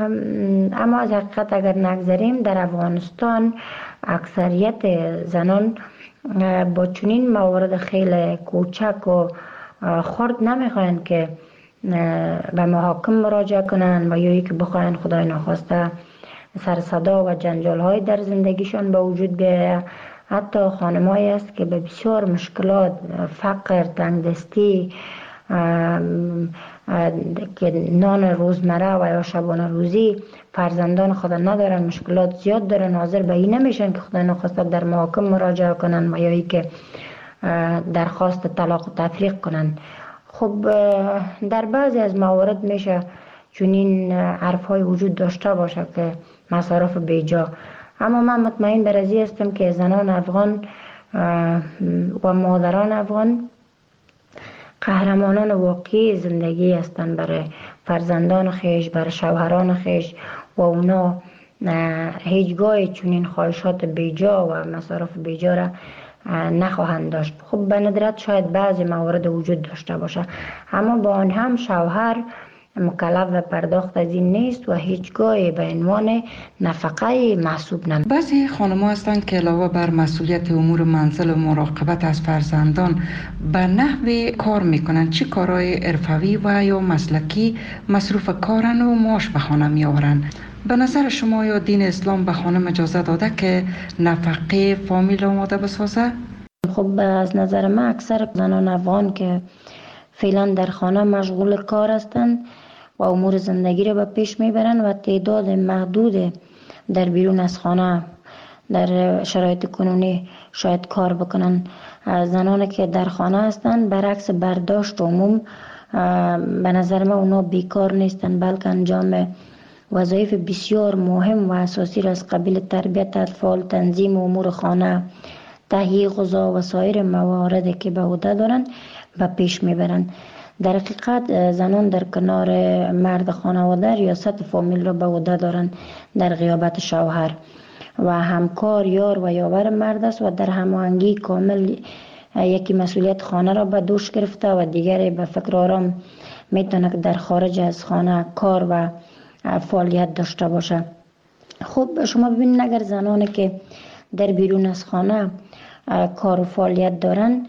اما از حقیقت اگر نگذاریم در افغانستان اکثریت زنان با چنین موارد خیلی کوچک و خرد نمیخواین که به محاکم مراجعه کنن و یا که بخواین خدای نخواسته سر صدا و جنجال های در زندگیشان به وجود بیاید. حتی خانمایی است که به بسیار مشکلات فقر، تنگدستی که نان روزمره و یا شبانه روزی فرزندان خود ندارن، مشکلات زیاد دارن، حاضر به این نمیشن که خدا نخواسته در محاکم مراجعه کنن و یا ای که درخواست طلاق و تفریق کنن. خب در بعضی از موارد میشه چنین حرف های وجود داشته باشه که مصارف بیجا، اما من مطمئن بر ازی هستم که زنان افغان و مادران افغان قهرمانان واقعی زندگی هستند برای فرزندان خیش، برای شوهران خیش و اونا هیچگاه چنین خواهشات بیجا و مصارف بیجا را نخواهند داشت. خب به ندرت شاید بعضی موارد وجود داشته باشه، اما با آن هم شوهر مکلف به پرداخت از این نیست و هیچگاه به عنوان نفقه محسوب نمیشه. بعضی خانم‌ها هستند که علاوه بر مسئولیت امور منزل و مراقبت از فرزندان به نحوی کار میکنن. چه کارهای حرفوی و یا مسلکی مصروف کارن و معاش به خانه میآورن؟ به نظر شما یا دین اسلام به خانم اجازه داده که نفقه فامیل آماده بسازه؟ خب از نظر من اکثر زنان افغان که فعلا در خانه مشغول کار هستند و امور زندگی را به پیش میبرند و تعداد محدود در بیرون از خانه در شرایط کنونی شاید کار بکنن. زنانی که در خانه هستند برعکس برداشت عموم به نظر من اونا بیکار نیستند، بلکه انجام وظایف بسیار مهم و اساسی را از قبیل تربیت اطفال، تنظیم امور خانه، تهیه غذا و سایر مواردی که به عهده دارند به پیش میبرند. در حقیقت زنان در کنار مرد خانواده ریاست فامیل را به عهده دارند در غیابت شوهر و همکار، یار و یاور مرد است و در هماهنگی کامل یکی مسئولیت خانه را به دوش گرفته و دیگری به فکر آرام میتونه که در خارج از خانه کار و فعالیت داشته باشه. خب شما ببینید اگر زنانی که در بیرون از خانه کار و فعالیت دارن،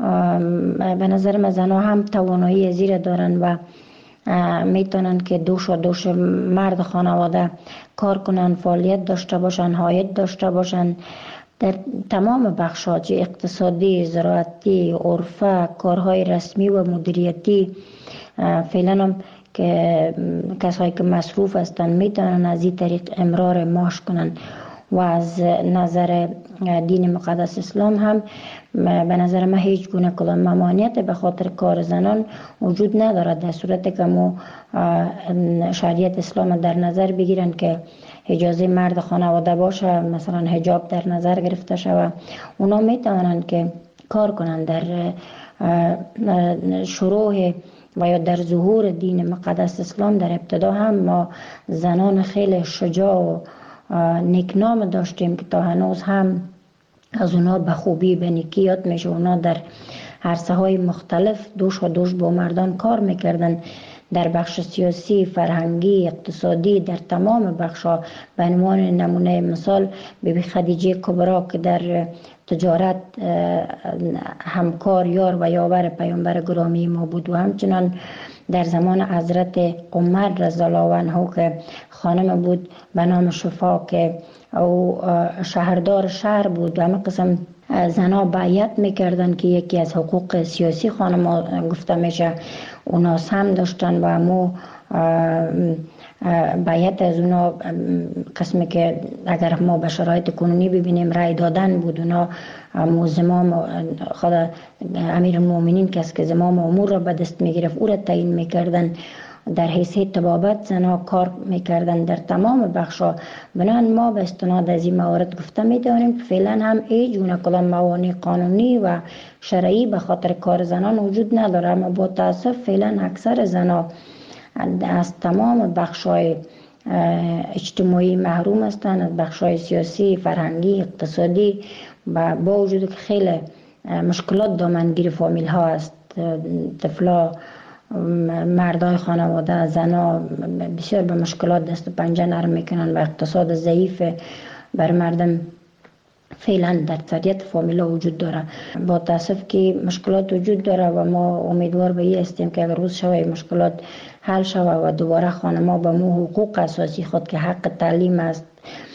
به نظر من زنها هم توانایی زیر دارن و میتونن که دوش مرد خانواده کار کنن، فعالیت داشته باشن، عاید داشته باشن در تمام بخش‌ها، اقتصادی، زراعتی، عرفه، کارهای رسمی و مدیریتی. فعلا هم که کسایی که مصروف هستن میتونن از این طریق امرار معاش کنن و از نظر دین مقدس اسلام هم به نظر من هیچ گونه کدام ممانعت به خاطر کار زنان وجود ندارد، در صورتی که ما شریعت اسلام در نظر بگیرن که اجازه مرد خانواده باشه، مثلا حجاب در نظر گرفته شود، اونا میتوانند که کار کنند. در شروع و یا در ظهور دین مقدس اسلام در ابتدا هم ما زنان خیلی شجاع و نیکنام داشتیم که تا هنوز هم از اونا به خوبی به نیکی یاد میشه. اونا در عرصه های مختلف دوش و دوش با مردان کار میکردن، در بخش سیاسی، فرهنگی، اقتصادی، در تمام بخش‌ها. به عنوان نمونه مثال بیبی خدیجه کبرا که در تجارت همکار یار و یاور پیامبر گرامی ما بود، و همچنان در زمان حضرت عمر رضی الله عنه که خانم بود به نام شفا که او شهردار شهر بود، و همه قسم زنا بیعت میکردن که یکی از حقوق سیاسی خانم گفته میشه اونا هم داشتن، و همو بیعت از اونا قسمی که اگر ما به شرایط کنونی ببینیم رای دادن بود. اونا زمام خود امیر المؤمنین کسی که زمام امور را به دست میگرفت او را تعیین میکردن، در حیثیت طبابت زنها کار میکردن در تمام بخشا. بنابراین ما به استناد از این موارد گفته میتونیم که فعلا هم ای جونه کدام موانع قانونی و شرعی به خاطر کار زنان وجود نداره، اما با تاسف فعلا اکثر زنها از تمام بخشای اجتماعی محروم هستند، از بخشای سیاسی، فرهنگی، اقتصادی، و با وجود که خیلی مشکلات دامنگیر فامیل ها است، طفلا، مردای خانواده، زنا بسیار به مشکلات دست و پنجه نرم میکنن و اقتصاد ضعیف بر مردم فعلا در اکثریت فامیلا وجود داره. با تاسف که مشکلات وجود داره و ما امیدوار به این هستیم که اگر روز شوه مشکلات حل شوه و دوباره خانم‌ها به مو حقوق اساسی خود که حق تعلیم است،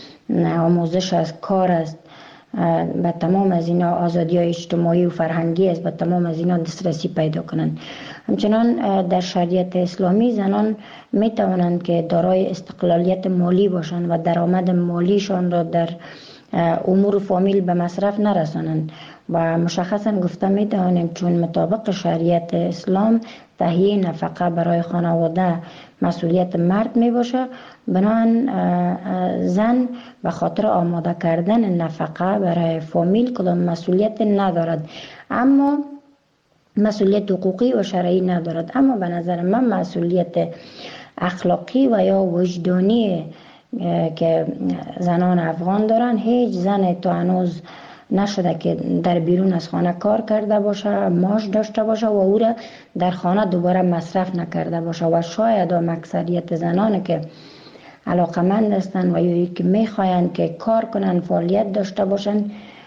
آموزش است، کار است، به تمام از اینا آزادی های اجتماعی و فرهنگی است، به تمام از اینا دسترسی پیدا کنند. همچنان در شریعت اسلامی زنان می توانند که دارای استقلالیت مالی باشند و درآمد مالیشان را در امور فامیل به مصرف نرسانند، و مشخصا گفته می توانیم چون مطابق شریعت اسلام تهیه نفقه برای خانواده مسئولیت مرد می باشه، بنابراین زن به خاطر آماده کردن نفقه برای فامیل کدام مسئولیت ندارد، اما مسئولیت حقوقی و شرعی ندارد. اما به نظر من مسئولیت اخلاقی و یا وجدانی که زنان افغان دارن، هیچ زن تا هنوز نشده که در بیرون از خانه کار کرده باشه، معاش داشته باشه و او را در خانه دوباره مصرف نکرده باشه. و شاید هم اکثریت زنان که علاقمند هستند و یا که میخواین که کار کنن، فعالیت داشته باشن،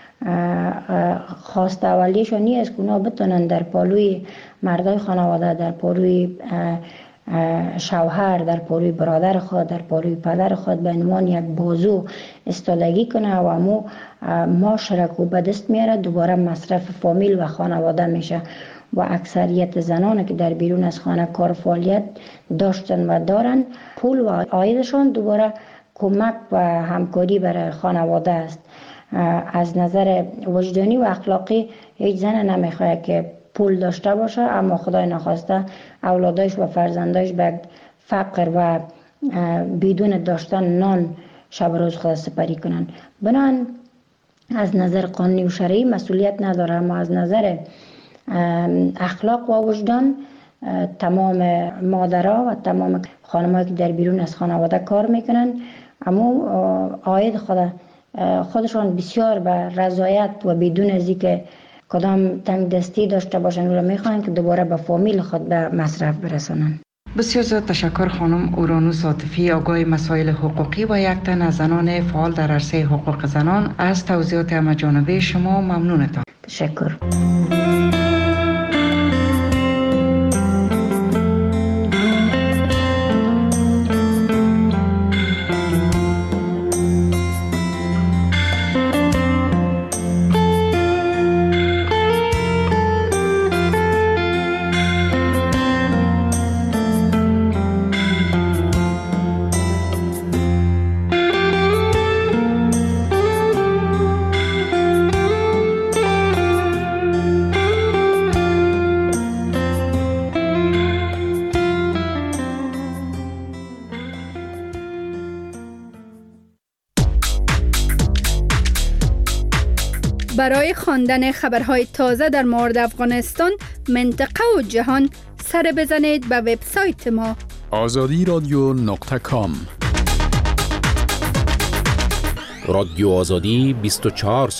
خواست اولیشون نیست که اونا بتونن در پالوی مردای خانواده، در پالوی شوهر، در پالوی برادر خود، در پالوی پدر خود به عنوان یک بازو استادگی کنه و امو معاشرت رو به دست میاره، دوباره مصرف فامیل و خانواده میشه. و اکثریت زنان که در بیرون از خانه کار فعالیت داشتن و دارن، پول و عایدشان دوباره کمک و همکاری برای خانواده است. از نظر وجدانی و اخلاقی هیچ زن نمیخواد که پول داشته باشه اما خدای نخواسته اولادش و فرزندش به فقر و بدون داشتن نان شب روز خود سپری کنن. بنابراین از نظر قانونی و شرعی مسئولیت نداره، اما از نظر اخلاق و وجدان تمام مادرها و تمام خانم‌هایی که در بیرون از خانواده کار میکنن اما عاید خودشان بسیار به رضایت و بدون از اینکه کدام تنگ دستی داشته باشن و میخوان که دوباره به فامیل خود به مصرف برسانن. بسیار زیاد تشکر خانم اورانوس عاطفی، آگاه مسائل حقوقی و یک تن از زنان فعال در عرصه حقوق زنان. از توضیحات همه‌جانبه شما ممنونتان. تشکر. برای خواندن خبرهای تازه در مورد افغانستان، منطقه و جهان سر بزنید به وبسایت ما azadi.com. رادیو آزادی 24